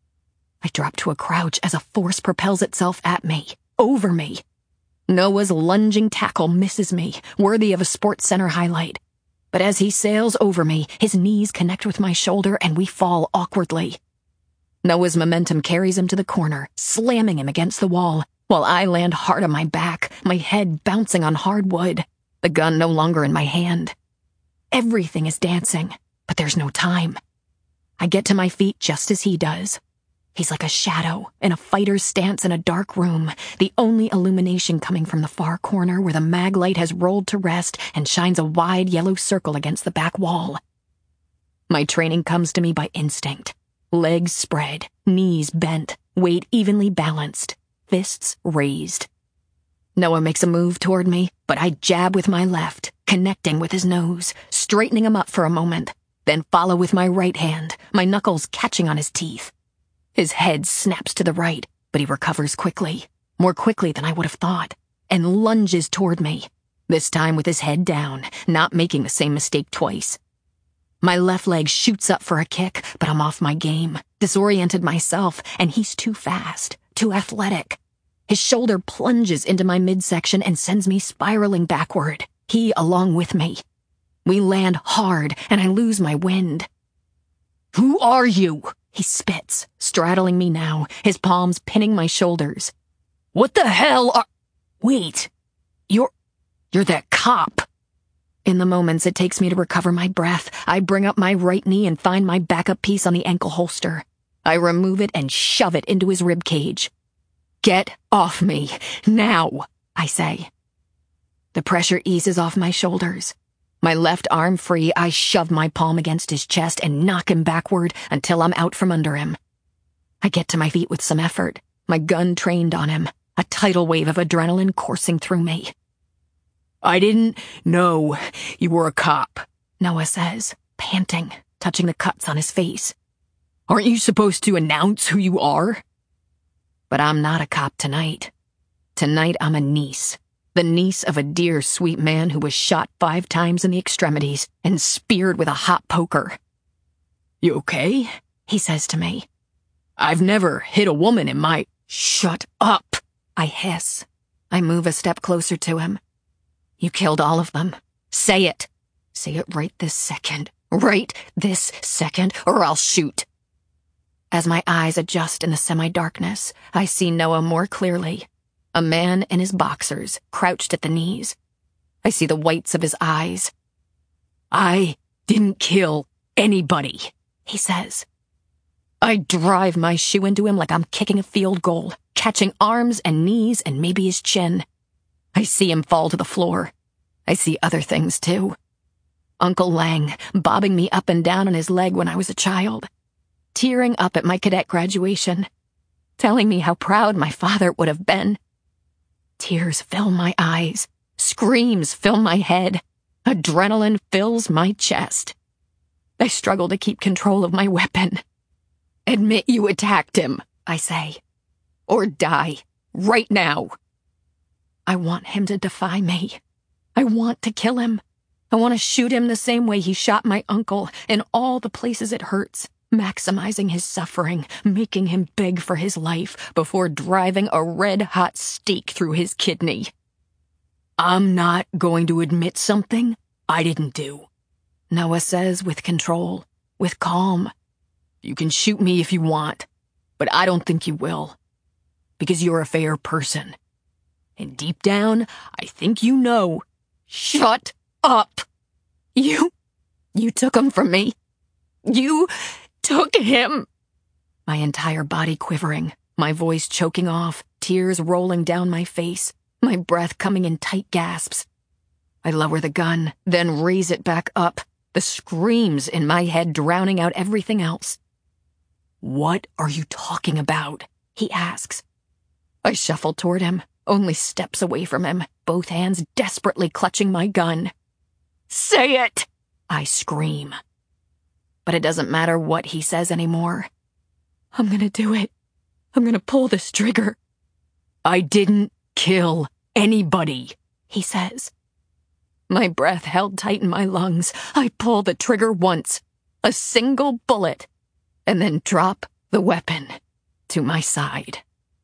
I drop to a crouch as a force propels itself at me, over me. Noah's lunging tackle misses me, worthy of a Sports Center highlight. But as he sails over me, his knees connect with my shoulder and we fall awkwardly. Noah's momentum carries him to the corner, slamming him against the wall, while I land hard on my back, my head bouncing on hard wood, the gun no longer in my hand. Everything is dancing, but there's no time. I get to my feet just as he does. He's like a shadow in a fighter's stance in a dark room, the only illumination coming from the far corner where the mag light has rolled to rest and shines a wide yellow circle against the back wall. My training comes to me by instinct. Legs spread, knees bent, weight evenly balanced, fists raised. Noah makes a move toward me, but I jab with my left, connecting with his nose, straightening him up for a moment, then follow with my right hand, my knuckles catching on his teeth. His head snaps to the right, but he recovers quickly, more quickly than I would have thought, and lunges toward me, this time with his head down, not making the same mistake twice. My left leg shoots up for a kick, but I'm off my game, disoriented myself, and he's too fast, too athletic. His shoulder plunges into my midsection and sends me spiraling backward, he along with me. We land hard, and I lose my wind. "Who are you?" he spits, straddling me now, his palms pinning my shoulders. "What the hell are— Wait, you're— you're that cop." In the moments it takes me to recover my breath, I bring up my right knee and find my backup piece on the ankle holster. I remove it and shove it into his rib cage. "Get off me, now," I say. The pressure eases off my shoulders. My left arm free, I shove my palm against his chest and knock him backward until I'm out from under him. I get to my feet with some effort, my gun trained on him, a tidal wave of adrenaline coursing through me. "I didn't know you were a cop," Noah says, panting, touching the cuts on his face. "Aren't you supposed to announce who you are?" But I'm not a cop tonight. Tonight I'm a niece. The niece of a dear, sweet man who was shot five times in the extremities and speared with a hot poker. "You okay?" he says to me. "I've never hit a woman in my—" "Shut up," I hiss. I move a step closer to him. "You killed all of them. Say it. Say it right this second. Right this second, or I'll shoot." As my eyes adjust in the semi-darkness, I see Noah more clearly. A man in his boxers, crouched at the knees. I see the whites of his eyes. "I didn't kill anybody," he says. I drive my shoe into him like I'm kicking a field goal, catching arms and knees and maybe his chin. I see him fall to the floor. I see other things, too. Uncle Lang bobbing me up and down on his leg when I was a child. Tearing up at my cadet graduation. Telling me how proud my father would have been. Tears fill my eyes. Screams fill my head. Adrenaline fills my chest. I struggle to keep control of my weapon. "Admit you attacked him," I say. "Or die. Right now." I want him to defy me. I want to kill him. I want to shoot him the same way he shot my uncle in all the places it hurts, maximizing his suffering, making him beg for his life before driving a red-hot stake through his kidney. "I'm not going to admit something I didn't do," Noah says with control, with calm. "You can shoot me if you want, but I don't think you will. Because you're a fair person. And deep down, I think you know." "Shut up! You... you took him from me. You took him." My entire body quivering, my voice choking off, tears rolling down my face, my breath coming in tight gasps. I lower the gun, then raise it back up, the screams in my head drowning out everything else. "What are you talking about?" he asks. I shuffle toward him, only steps away from him, both hands desperately clutching my gun. "Say it!" I scream. But it doesn't matter what he says anymore. I'm gonna do it. I'm gonna pull this trigger. "I didn't kill anybody," he says. My breath held tight in my lungs. I pull the trigger once, a single bullet, and then drop the weapon to my side.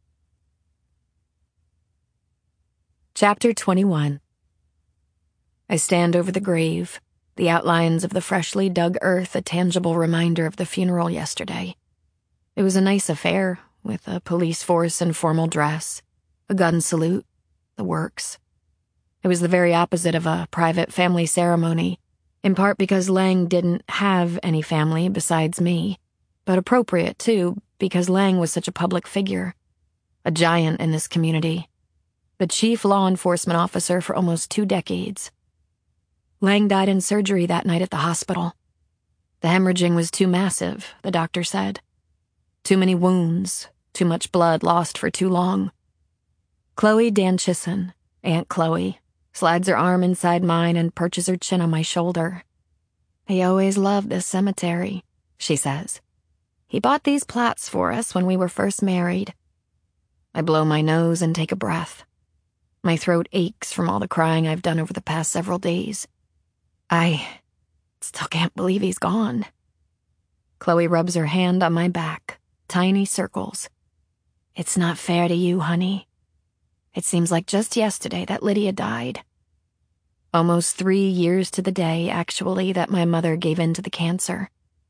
Chapter twenty-one. I stand over the grave, the outlines of the freshly dug earth a tangible reminder of the funeral yesterday. It was a nice affair, with a police force in formal dress, a gun salute, the works. It was the very opposite of a private family ceremony, in part because Lang didn't have any family besides me, but appropriate, too, because Lang was such a public figure, a giant in this community, the chief law enforcement officer for almost two decades. Lang died in surgery that night at the hospital. The hemorrhaging was too massive, the doctor said. Too many wounds, too much blood lost for too long. Chloe Danchison, Aunt Chloe, slides her arm inside mine and perches her chin on my shoulder. "He always loved this cemetery," she says. "He bought these plots for us when we were first married." I blow my nose and take a breath. My throat aches from all the crying I've done over the past several days. I still can't believe he's gone. Chloe rubs her hand on my back, tiny circles. "It's not fair to you, honey. It seems like just yesterday that Lydia died." Almost three years to the day, actually, that my mother gave in to the cancer.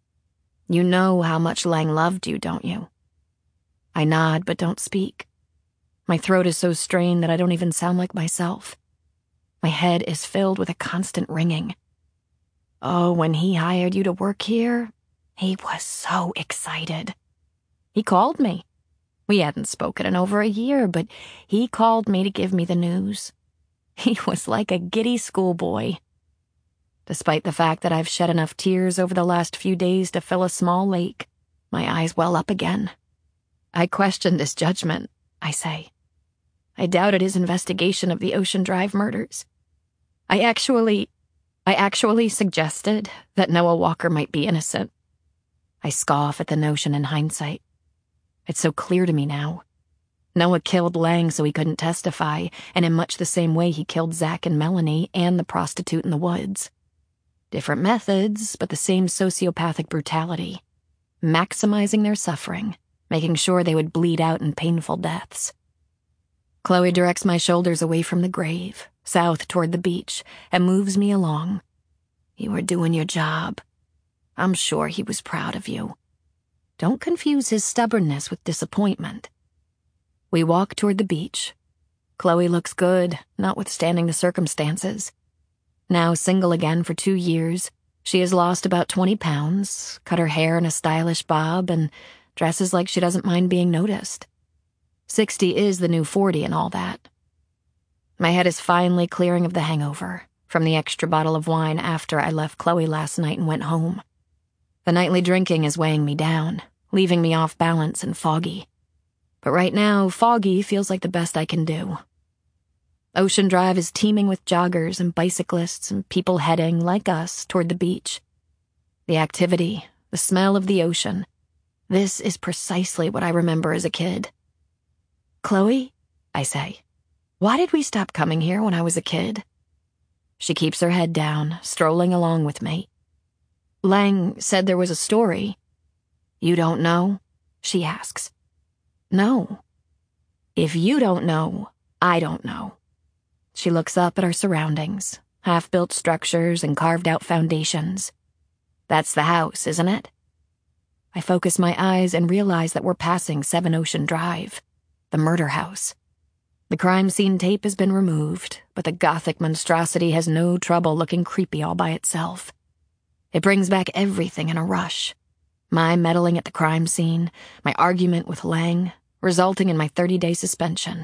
You know how much Lang loved you, don't you? I nod but don't speak. My throat is so strained that I don't even sound like myself. My head is filled with a constant ringing. Oh, when he hired you to work here, he was so excited. He called me. We hadn't spoken in over a year, but he called me to give me the news. He was like a giddy schoolboy. Despite the fact that I've shed enough tears over the last few days to fill a small lake, my eyes well up again. I questioned his judgment, I say. I doubted his investigation of the Ocean Drive murders. I actually, I actually suggested that Noah Walker might be innocent. I scoff at the notion in hindsight. It's so clear to me now. Noah killed Lang so he couldn't testify, and in much the same way he killed Zach and Melanie and the prostitute in the woods. Different methods, but the same sociopathic brutality. Maximizing their suffering, making sure they would bleed out in painful deaths. Chloe directs my shoulders away from the grave, south toward the beach, and moves me along. You were doing your job. I'm sure he was proud of you. Don't confuse his stubbornness with disappointment. We walk toward the beach. Chloe looks good, notwithstanding the circumstances. Now single again for two years, she has lost about twenty pounds, cut her hair in a stylish bob, and dresses like she doesn't mind being noticed. Sixty is the new forty and all that. My head is finally clearing of the hangover from the extra bottle of wine after I left Chloe last night and went home. The nightly drinking is weighing me down, leaving me off balance and foggy. But right now, foggy feels like the best I can do. Ocean Drive is teeming with joggers and bicyclists and people heading, like us, toward the beach. The activity, the smell of the ocean. This is precisely what I remember as a kid. Chloe, I say, why did we stop coming here when I was a kid? She keeps her head down, strolling along with me. Lang said there was a story. You don't know? She asks. No. If you don't know, I don't know. She looks up at our surroundings, half-built structures and carved-out foundations. That's the house, isn't it? I focus my eyes and realize that we're passing Seven Ocean Drive, the murder house. The crime scene tape has been removed, but the gothic monstrosity has no trouble looking creepy all by itself. It brings back everything in a rush. My meddling at the crime scene, my argument with Lang, resulting in my thirty-day suspension.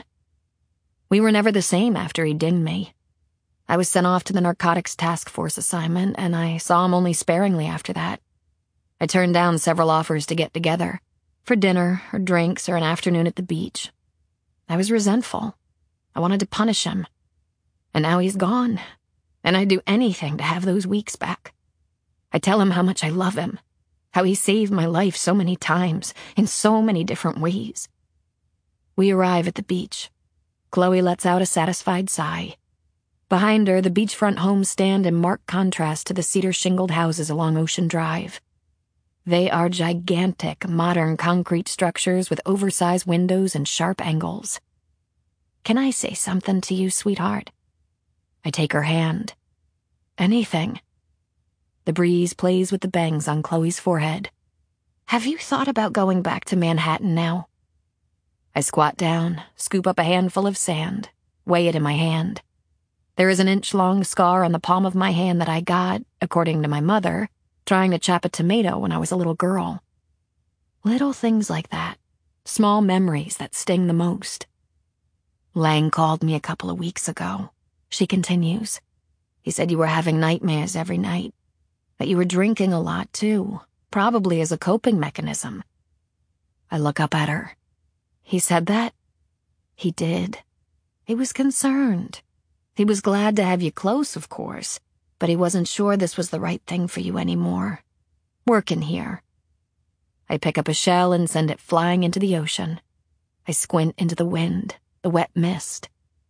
We were never the same after he dinged me. I was sent off to the Narcotics Task Force assignment, and I saw him only sparingly after that. I turned down several offers to get together, for dinner or drinks or an afternoon at the beach. I was resentful. I wanted to punish him. And now he's gone, and I'd do anything to have those weeks back. I tell him how much I love him, how he saved my life so many times, in so many different ways. We arrive at the beach. Chloe lets out a satisfied sigh. Behind her, the beachfront homes stand in marked contrast to the cedar-shingled houses along Ocean Drive. They are gigantic, modern concrete structures with oversized windows and sharp angles. Can I say something to you, sweetheart? I take her hand. Anything. The breeze plays with the bangs on Chloe's forehead. Have you thought about going back to Manhattan now? I squat down, scoop up a handful of sand, weigh it in my hand. There is an inch-long scar on the palm of my hand that I got, according to my mother, trying to chop a tomato when I was a little girl. Little things like that, small memories that sting the most. Lang called me a couple of weeks ago. She continues. He said you were having nightmares every night, that you were drinking a lot too, probably as a coping mechanism. I look up at her. He said that? He did. He was concerned. He was glad to have you close, of course, but he wasn't sure this was the right thing for you anymore. Working here. I pick up a shell and send it flying into the ocean. I squint into the wind, the wet mist.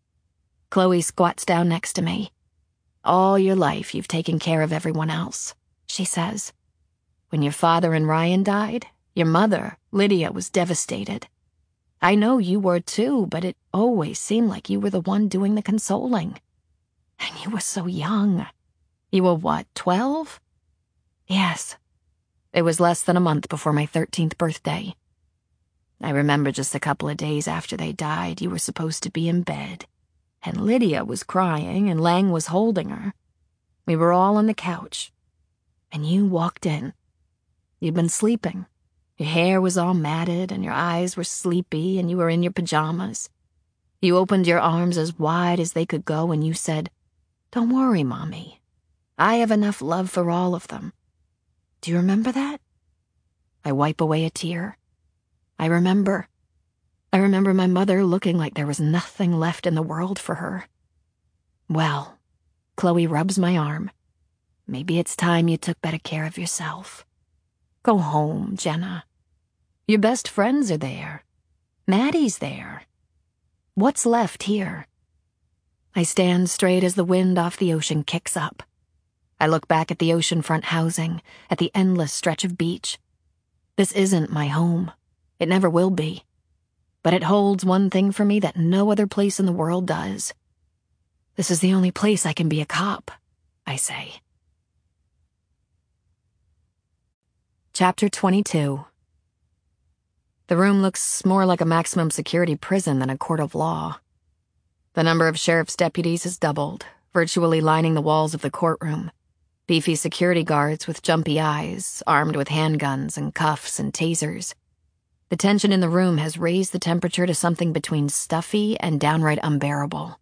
Chloe squats down next to me. All your life you've taken care of everyone else, she says. When your father and Ryan died, your mother, Lydia, was devastated. I know you were too, but it always seemed like you were the one doing the consoling. And you were so young. You were what, twelve? Yes. It was less than a month before my thirteenth birthday. I remember just a couple of days after they died, you were supposed to be in bed. And Lydia was crying, and Lang was holding her. We were all on the couch. And you walked in. You'd been sleeping. Your hair was all matted, and your eyes were sleepy, and you were in your pajamas. You opened your arms as wide as they could go, and you said, "Don't worry, Mommy. I have enough love for all of them." Do you remember that? I wipe away a tear. I remember. I remember my mother looking like there was nothing left in the world for her. Well, Chloe rubs my arm. Maybe it's time you took better care of yourself. Go home, Jenna. Your best friends are there. Maddie's there. What's left here? I stand straight as the wind off the ocean kicks up. I look back at the oceanfront housing, at the endless stretch of beach. This isn't my home. It never will be. But it holds one thing for me that no other place in the world does. This is the only place I can be a cop, I say. Chapter twenty-two. The room looks more like a maximum security prison than a court of law. The number of sheriff's deputies has doubled, virtually lining the walls of the courtroom. Beefy security guards with jumpy eyes, armed with handguns and cuffs and tasers. The tension in the room has raised the temperature to something between stuffy and downright unbearable.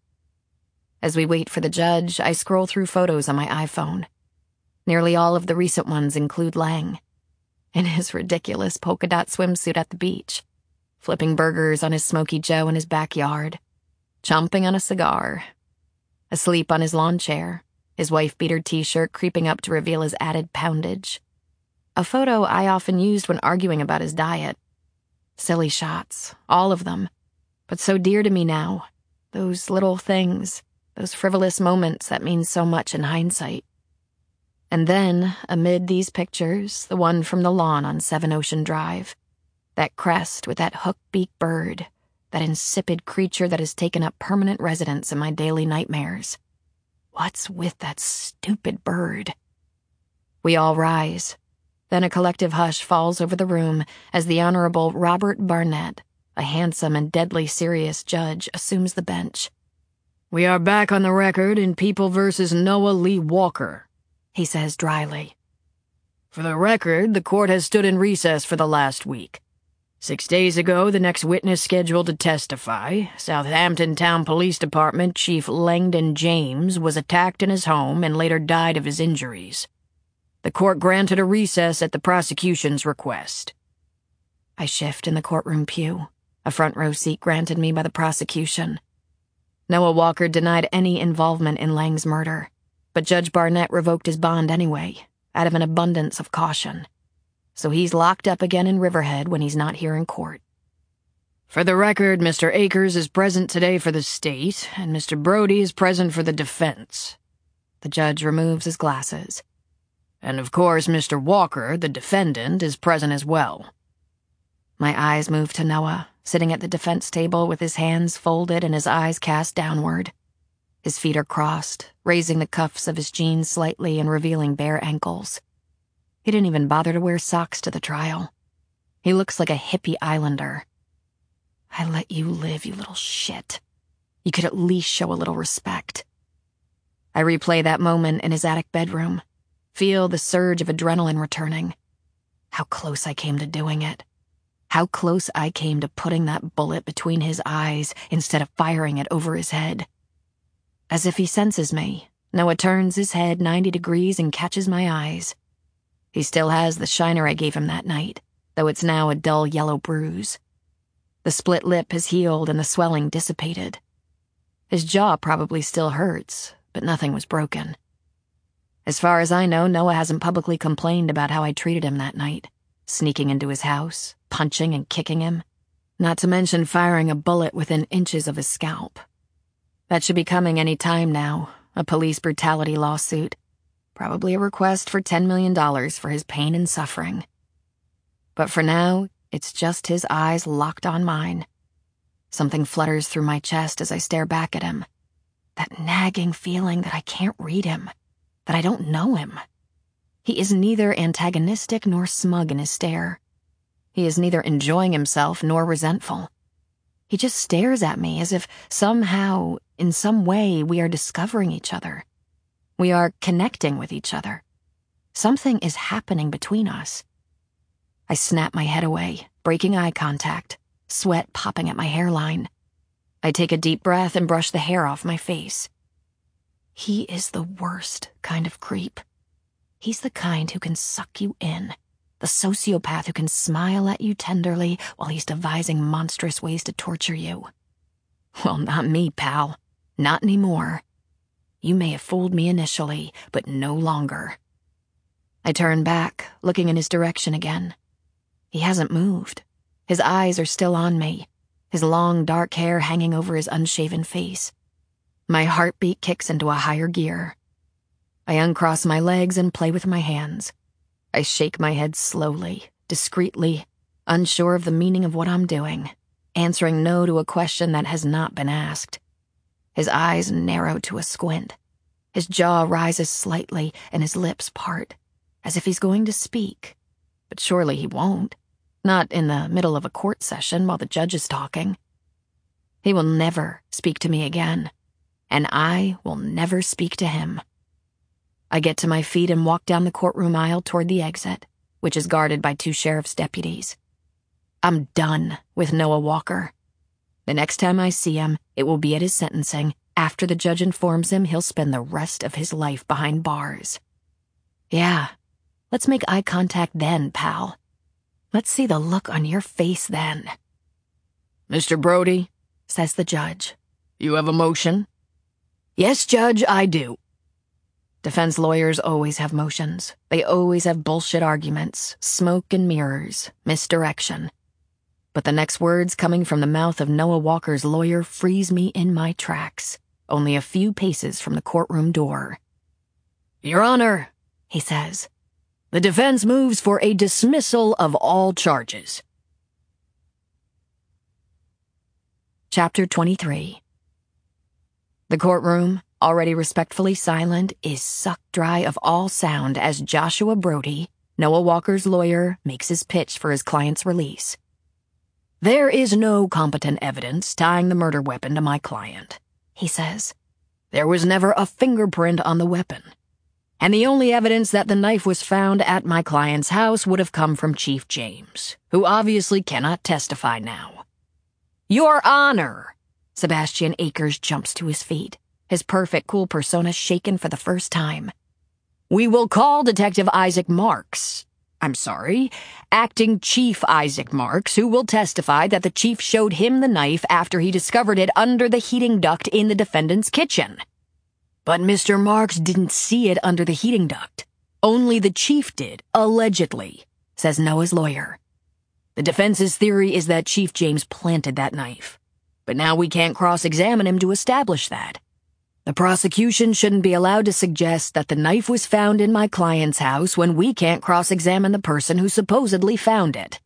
As we wait for the judge, I scroll through photos on my iPhone. Nearly all of the recent ones include Lang, in his ridiculous polka dot swimsuit at the beach, flipping burgers on his Smoky Joe in his backyard, chomping on a cigar, asleep on his lawn chair, his wife-beater t-shirt creeping up to reveal his added poundage. A photo I often used when arguing about his diet. Silly shots, all of them, but so dear to me now. Those little things, those frivolous moments that mean so much in hindsight. And then, amid these pictures, the one from the lawn on Seven Ocean Drive. That crest with that hook-beaked bird, that insipid creature that has taken up permanent residence in my daily nightmares. What's with that stupid bird? We all rise. Then a collective hush falls over the room as the Honorable Robert Barnett, a handsome and deadly serious judge, assumes the bench. "We are back on the record in People versus Noah Lee Walker," he says dryly. "For the record, the court has stood in recess for the last week. Six days ago, the next witness scheduled to testify, Southampton Town Police Department Chief Langdon James, was attacked in his home and later died of his injuries. The court granted a recess at the prosecution's request." I shift in the courtroom pew, a front row seat granted me by the prosecution. Noah Walker denied any involvement in Lang's murder, but Judge Barnett revoked his bond anyway, out of an abundance of caution. So he's locked up again in Riverhead when he's not here in court. "For the record, Mister Akers is present today for the state, and Mister Brody is present for the defense." The judge removes his glasses. "And of course, Mister Walker, the defendant, is present as well." My eyes move to Noah, sitting at the defense table with his hands folded and his eyes cast downward. His feet are crossed, raising the cuffs of his jeans slightly and revealing bare ankles. He didn't even bother to wear socks to the trial. He looks like a hippie islander. I let you live, you little shit. You could at least show a little respect. I replay that moment in his attic bedroom, feel the surge of adrenaline returning. How close I came to doing it. How close I came to putting that bullet between his eyes instead of firing it over his head. As if he senses me, Noah turns his head ninety degrees and catches my eyes. He still has the shiner I gave him that night, though it's now a dull yellow bruise. The split lip has healed and the swelling dissipated. His jaw probably still hurts, but nothing was broken. As far as I know, Noah hasn't publicly complained about how I treated him that night, sneaking into his house, punching and kicking him, not to mention firing a bullet within inches of his scalp. That should be coming any time now, a police brutality lawsuit. Probably a request for ten million dollars for his pain and suffering. But for now, it's just his eyes locked on mine. Something flutters through my chest as I stare back at him. that nagging feeling that I can't read him, that I don't know him. He is neither antagonistic nor smug in his stare. He is neither enjoying himself nor resentful. He just stares at me as if somehow, in some way, we are discovering each other. We are connecting with each other. Something is happening between us. I snap my head away, breaking eye contact, sweat popping at my hairline. I take a deep breath and brush the hair off my face. He is the worst kind of creep. He's the kind who can suck you in, the sociopath who can smile at you tenderly while he's devising monstrous ways to torture you. Well, not me, pal. Not anymore. You may have fooled me initially, but no longer. I turn back, looking in his direction again. He hasn't moved. His eyes are still on me, his long dark hair hanging over his unshaven face. My heartbeat kicks into a higher gear. I uncross my legs and play with my hands. I shake my head slowly, discreetly, unsure of the meaning of what I'm doing, answering no to a question that has not been asked. His eyes narrow to a squint. His jaw rises slightly and his lips part, as if he's going to speak. But surely he won't. Not in the middle of a court session while the judge is talking. He will never speak to me again, and I will never speak to him. I get to my feet and walk down the courtroom aisle toward the exit, which is guarded by two sheriff's deputies. I'm done with Noah Walker. The next time I see him, it will be at his sentencing, after the judge informs him he'll spend the rest of his life behind bars. Yeah, let's make eye contact then, pal. Let's see the look on your face then. Mister Brody, says the judge. You have a motion? Yes, Judge, I do. Defense lawyers always have motions. They always have bullshit arguments, smoke and mirrors, misdirection. But the next words coming from the mouth of Noah Walker's lawyer freeze me in my tracks, only a few paces from the courtroom door. Your Honor, he says, the defense moves for a dismissal of all charges. Chapter twenty-three. The courtroom, already respectfully silent, is sucked dry of all sound as Joshua Brody, Noah Walker's lawyer, makes his pitch for his client's release. There is no competent evidence tying the murder weapon to my client, he says. There was never a fingerprint on the weapon. And the only evidence that the knife was found at my client's house would have come from Chief James, who obviously cannot testify now. Your Honor! Sebastian Akers jumps to his feet, his perfect cool persona shaken for the first time. We will call Detective Isaac Marks. I'm sorry, Acting Chief Isaac Marks, who will testify that the chief showed him the knife after he discovered it under the heating duct in the defendant's kitchen. But Mister Marks didn't see it under the heating duct. Only the chief did, allegedly, says Noah's lawyer. The defense's theory is that Chief James planted that knife. But now we can't cross-examine him to establish that. The prosecution shouldn't be allowed to suggest that the knife was found in my client's house when we can't cross-examine the person who supposedly found it.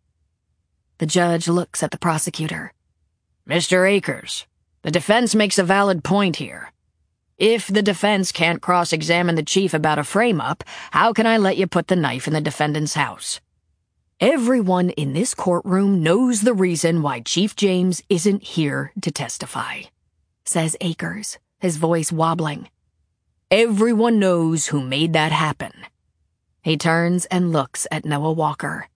The judge looks at the prosecutor. Mister Akers, the defense makes a valid point here. If the defense can't cross-examine the chief about a frame-up, how can I let you put the knife in the defendant's house? Everyone in this courtroom knows the reason why Chief James isn't here to testify, says Akers, his voice wobbling. Everyone knows who made that happen. He turns and looks at Noah Walker.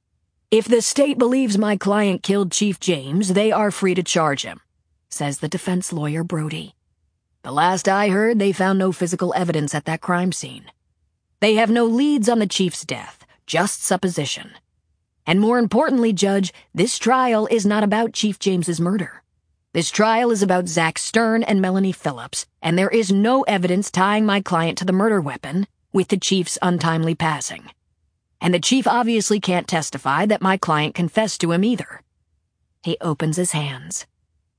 If the state believes my client killed Chief James, they are free to charge him, says the defense lawyer Brody. The last I heard, they found no physical evidence at that crime scene. They have no leads on the chief's death, just supposition. And more importantly, Judge, this trial is not about Chief James's murder. This trial is about Zach Stern and Melanie Phillips, and there is no evidence tying my client to the murder weapon with the chief's untimely passing. And the chief obviously can't testify that my client confessed to him either. He opens his hands.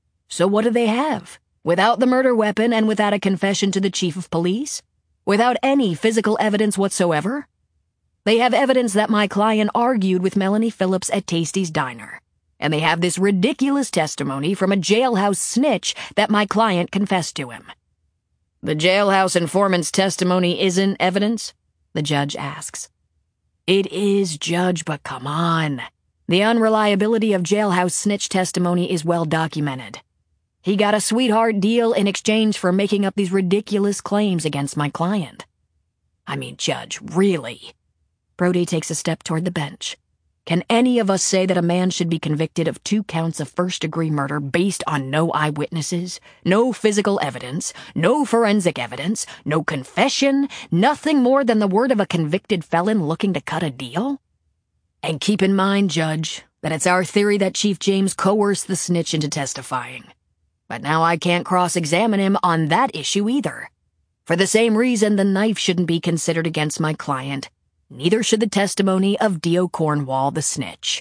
So what do they have? Without the murder weapon and without a confession to the chief of police? Without any physical evidence whatsoever? They have evidence that my client argued with Melanie Phillips at Tasty's Diner. And they have this ridiculous testimony from a jailhouse snitch that my client confessed to him. The jailhouse informant's testimony isn't evidence? The judge asks. It is, Judge, but come on. The unreliability of jailhouse snitch testimony is well documented. He got a sweetheart deal in exchange for making up these ridiculous claims against my client. I mean, Judge, really? Brody takes a step toward the bench. Can any of us say that a man should be convicted of two counts of first-degree murder based on no eyewitnesses, no physical evidence, no forensic evidence, no confession, nothing more than the word of a convicted felon looking to cut a deal? And keep in mind, Judge, that it's our theory that Chief James coerced the snitch into testifying. But now I can't cross-examine him on that issue either. For the same reason, the knife shouldn't be considered against my client. Neither should the testimony of Dio Cornwall, the snitch.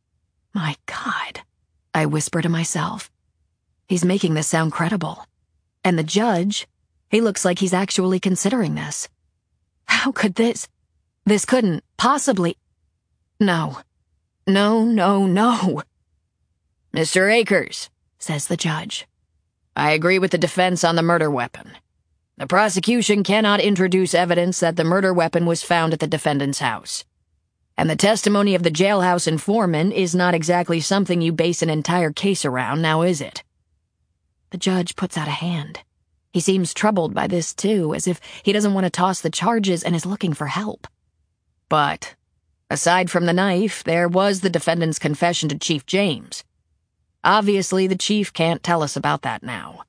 My God, I whisper to myself. He's making this sound credible. And the judge, he looks like he's actually considering this. How could this... This couldn't possibly... No. No, no, no. Mister Akers, says the judge. I agree with the defense on the murder weapon. The prosecution cannot introduce evidence that the murder weapon was found at the defendant's house. And the testimony of the jailhouse informant is not exactly something you base an entire case around, now is it? The judge puts out a hand. He seems troubled by this, too, as if he doesn't want to toss the charges and is looking for help. But, aside from the knife, there was the defendant's confession to Chief James. Obviously, the chief can't tell us about that now.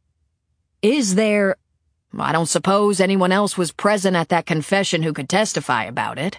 Is there... I don't suppose anyone else was present at that confession who could testify about it.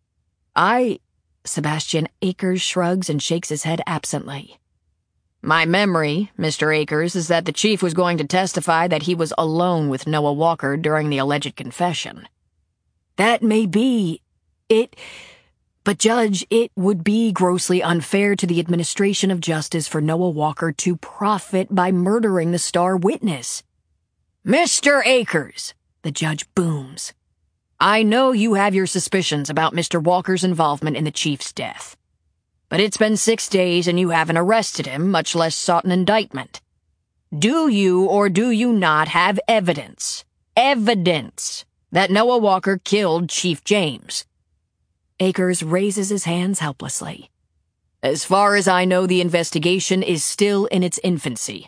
I... Sebastian Akers shrugs and shakes his head absently. My memory, Mister Akers, is that the chief was going to testify that he was alone with Noah Walker during the alleged confession. That may be... It... But, Judge, it would be grossly unfair to the administration of justice for Noah Walker to profit by murdering the star witness. Mister Akers, the judge booms. I know you have your suspicions about Mister Walker's involvement in the chief's death. But it's been six days and you haven't arrested him, much less sought an indictment. Do you or do you not have evidence, evidence, that Noah Walker killed Chief James? Akers raises his hands helplessly. As far as I know, the investigation is still in its infancy.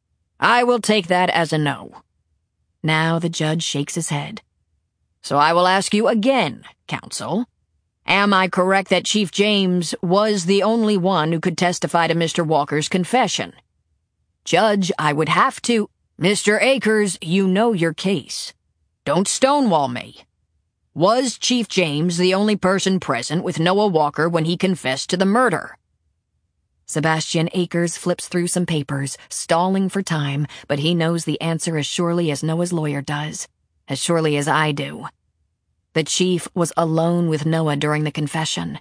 I will take that as a no. Now the judge shakes his head. So I will ask you again, counsel. Am I correct that Chief James was the only one who could testify to Mister Walker's confession? Judge, I would have to... Mister Akers, you know your case. Don't stonewall me. Was Chief James the only person present with Noah Walker when he confessed to the murder? Sebastian Akers flips through some papers, stalling for time, but he knows the answer as surely as Noah's lawyer does, as surely as I do. The chief was alone with Noah during the confession.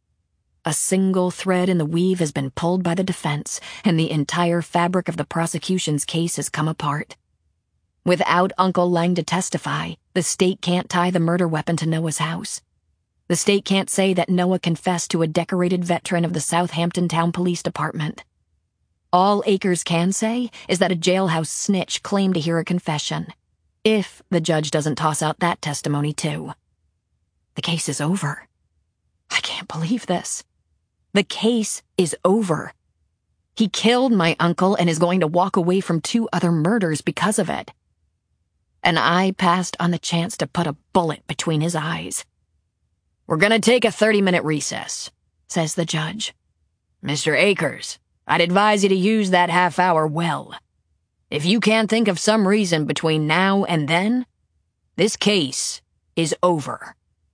A single thread in the weave has been pulled by the defense, and the entire fabric of the prosecution's case has come apart. Without Uncle Lang to testify, the state can't tie the murder weapon to Noah's house. The state can't say that Noah confessed to a decorated veteran of the Southampton Town Police Department. All Akers can say is that a jailhouse snitch claimed to hear a confession, if the judge doesn't toss out that testimony too. The case is over. I can't believe this. The case is over. He killed my uncle and is going to walk away from two other murders because of it. And I passed on the chance to put a bullet between his eyes. We're gonna take a thirty-minute recess, says the judge. Mister Akers, I'd advise you to use that half hour well. If you can't think of some reason between now and then, this case is over.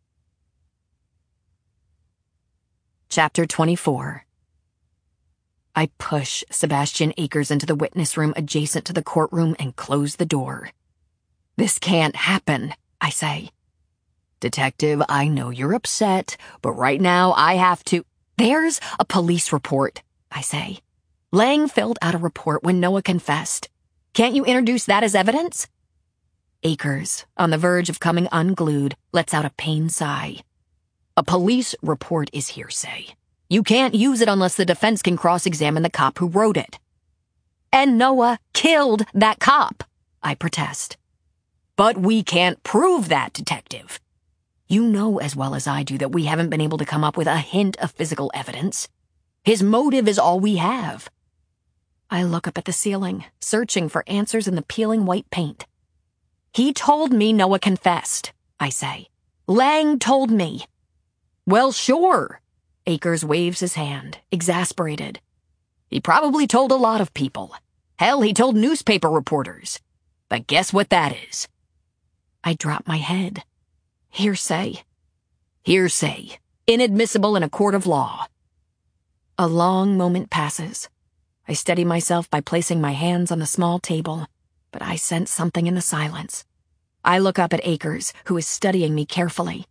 Chapter twenty-four. I push Sebastian Akers into the witness room adjacent to the courtroom and close the door. This can't happen, I say. Detective, I know you're upset, but right now I have to... There's a police report, I say. Lang filled out a report when Noah confessed. Can't you introduce that as evidence? Akers, on the verge of coming unglued, lets out a pained sigh. A police report is hearsay. You can't use it unless the defense can cross-examine the cop who wrote it. And Noah killed that cop, I protest. But we can't prove that, Detective. You know as well as I do that we haven't been able to come up with a hint of physical evidence. His motive is all we have. I look up at the ceiling, searching for answers in the peeling white paint. He told me Noah confessed, I say. Lang told me. Well, sure. Akers waves his hand, exasperated. He probably told a lot of people. Hell, he told newspaper reporters. But guess what that is? I drop my head. Hearsay. Hearsay. Inadmissible in a court of law. A long moment passes. I steady myself by placing my hands on the small table, but I sense something in the silence. I look up at Akers, who is studying me carefully.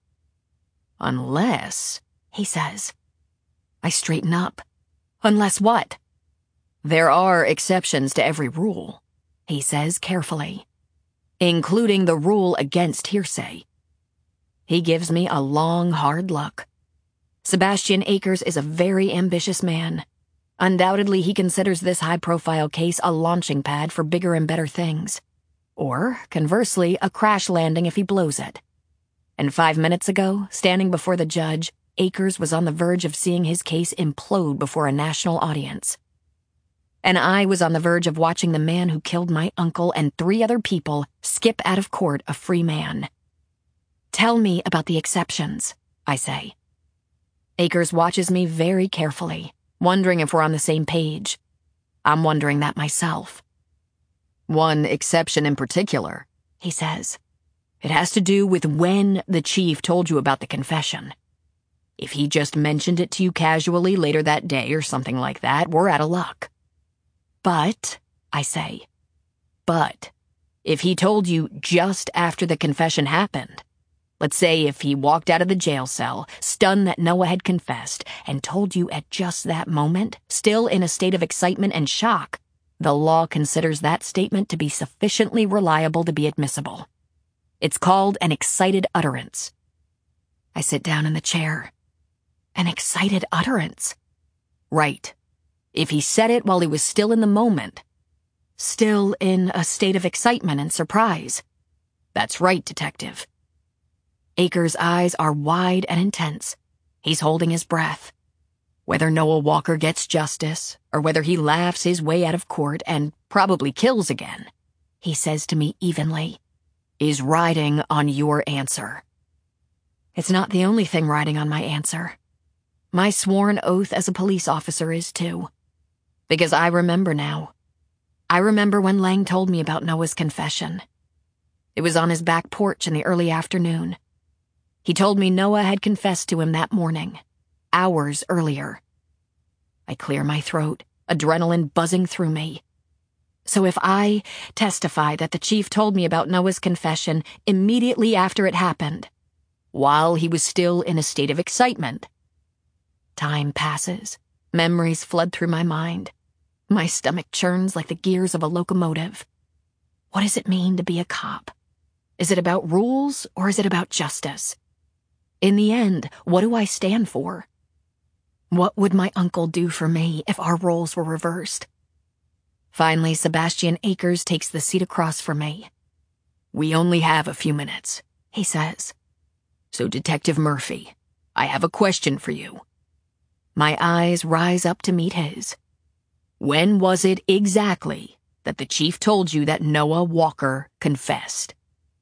Unless, he says. I straighten up. Unless what? There are exceptions to every rule, he says carefully, including the rule against hearsay. He gives me a long, hard look. Sebastian Akers is a very ambitious man. Undoubtedly, he considers this high-profile case a launching pad for bigger and better things. Or, conversely, a crash landing if he blows it. And five minutes ago, standing before the judge, Akers was on the verge of seeing his case implode before a national audience. And I was on the verge of watching the man who killed my uncle and three other people skip out of court a free man. Tell me about the exceptions, I say. Akers watches me very carefully, wondering if we're on the same page. I'm wondering that myself. One exception in particular, he says. It has to do with when the chief told you about the confession. If he just mentioned it to you casually later that day or something like that, we're out of luck. But, I say, but, if he told you just after the confession happened, let's say if he walked out of the jail cell, stunned that Noah had confessed, and told you at just that moment, still in a state of excitement and shock, the law considers that statement to be sufficiently reliable to be admissible. It's called an excited utterance. I sit down in the chair. An excited utterance? Right. If he said it while he was still in the moment, still in a state of excitement and surprise. That's right, Detective. Akers' eyes are wide and intense. He's holding his breath. Whether Noah Walker gets justice, or whether he laughs his way out of court and probably kills again, he says to me evenly, is riding on your answer. It's not the only thing riding on my answer. My sworn oath as a police officer is too. Because I remember now. I remember when Lang told me about Noah's confession. It was on his back porch in the early afternoon. He told me Noah had confessed to him that morning, hours earlier. I clear my throat, adrenaline buzzing through me. So if I testify that the chief told me about Noah's confession immediately after it happened, while he was still in a state of excitement, time passes, memories flood through my mind. My stomach churns like the gears of a locomotive. What does it mean to be a cop? Is it about rules or is it about justice? In the end, what do I stand for? What would my uncle do for me if our roles were reversed? Finally, Sebastian Akers takes the seat across from me. We only have a few minutes, he says. So, Detective Murphy, I have a question for you. My eyes rise up to meet his. When was it exactly that the chief told you that Noah Walker confessed?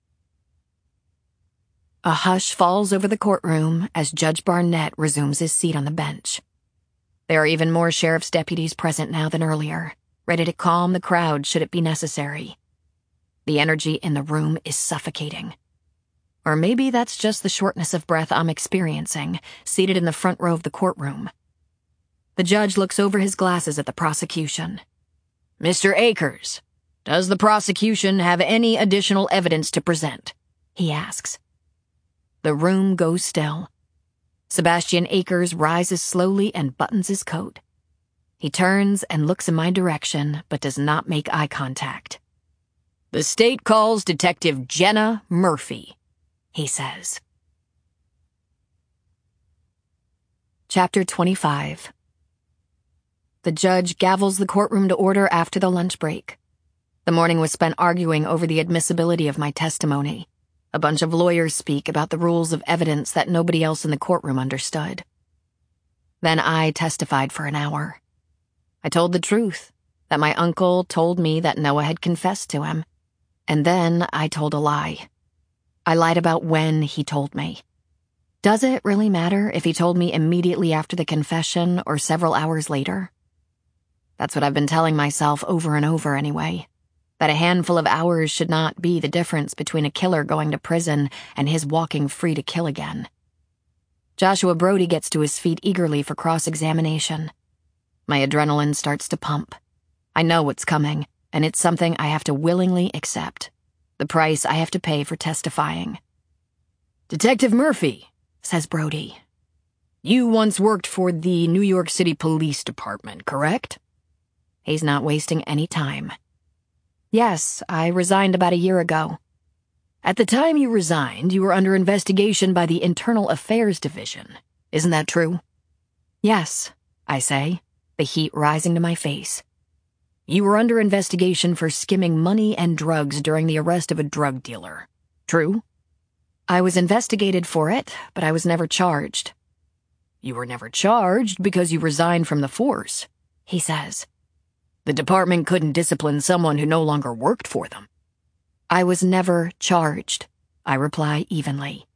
A hush falls over the courtroom as Judge Barnett resumes his seat on the bench. There are even more sheriff's deputies present now than earlier, ready to calm the crowd should it be necessary. The energy in the room is suffocating. Or maybe that's just the shortness of breath I'm experiencing, seated in the front row of the courtroom. The judge looks over his glasses at the prosecution. Mister Akers, does the prosecution have any additional evidence to present? He asks. The room goes still. Sebastian Akers rises slowly and buttons his coat. He turns and looks in my direction, but does not make eye contact. The state calls Detective Jenna Murphy, he says. Chapter twenty-five. The judge gavels the courtroom to order after the lunch break. The morning was spent arguing over the admissibility of my testimony. A bunch of lawyers speak about the rules of evidence that nobody else in the courtroom understood. Then I testified for an hour. I told the truth, that my uncle told me that Noah had confessed to him. And then I told a lie. I lied about when he told me. Does it really matter if he told me immediately after the confession or several hours later? That's what I've been telling myself over and over anyway. That a handful of hours should not be the difference between a killer going to prison and his walking free to kill again. Joshua Brody gets to his feet eagerly for cross-examination. My adrenaline starts to pump. I know what's coming, and it's something I have to willingly accept. The price I have to pay for testifying. "Detective Murphy," says Brody. "You once worked for the New York City Police Department, correct?" He's not wasting any time. "Yes, I resigned about a year ago." "At the time you resigned, you were under investigation by the Internal Affairs Division. Isn't that true?" "Yes," I say, the heat rising to my face. "You were under investigation for skimming money and drugs during the arrest of a drug dealer. True?" "I was investigated for it, but I was never charged." "You were never charged because you resigned from the force," he says. "The department couldn't discipline someone who no longer worked for them." "I was never charged," I reply evenly.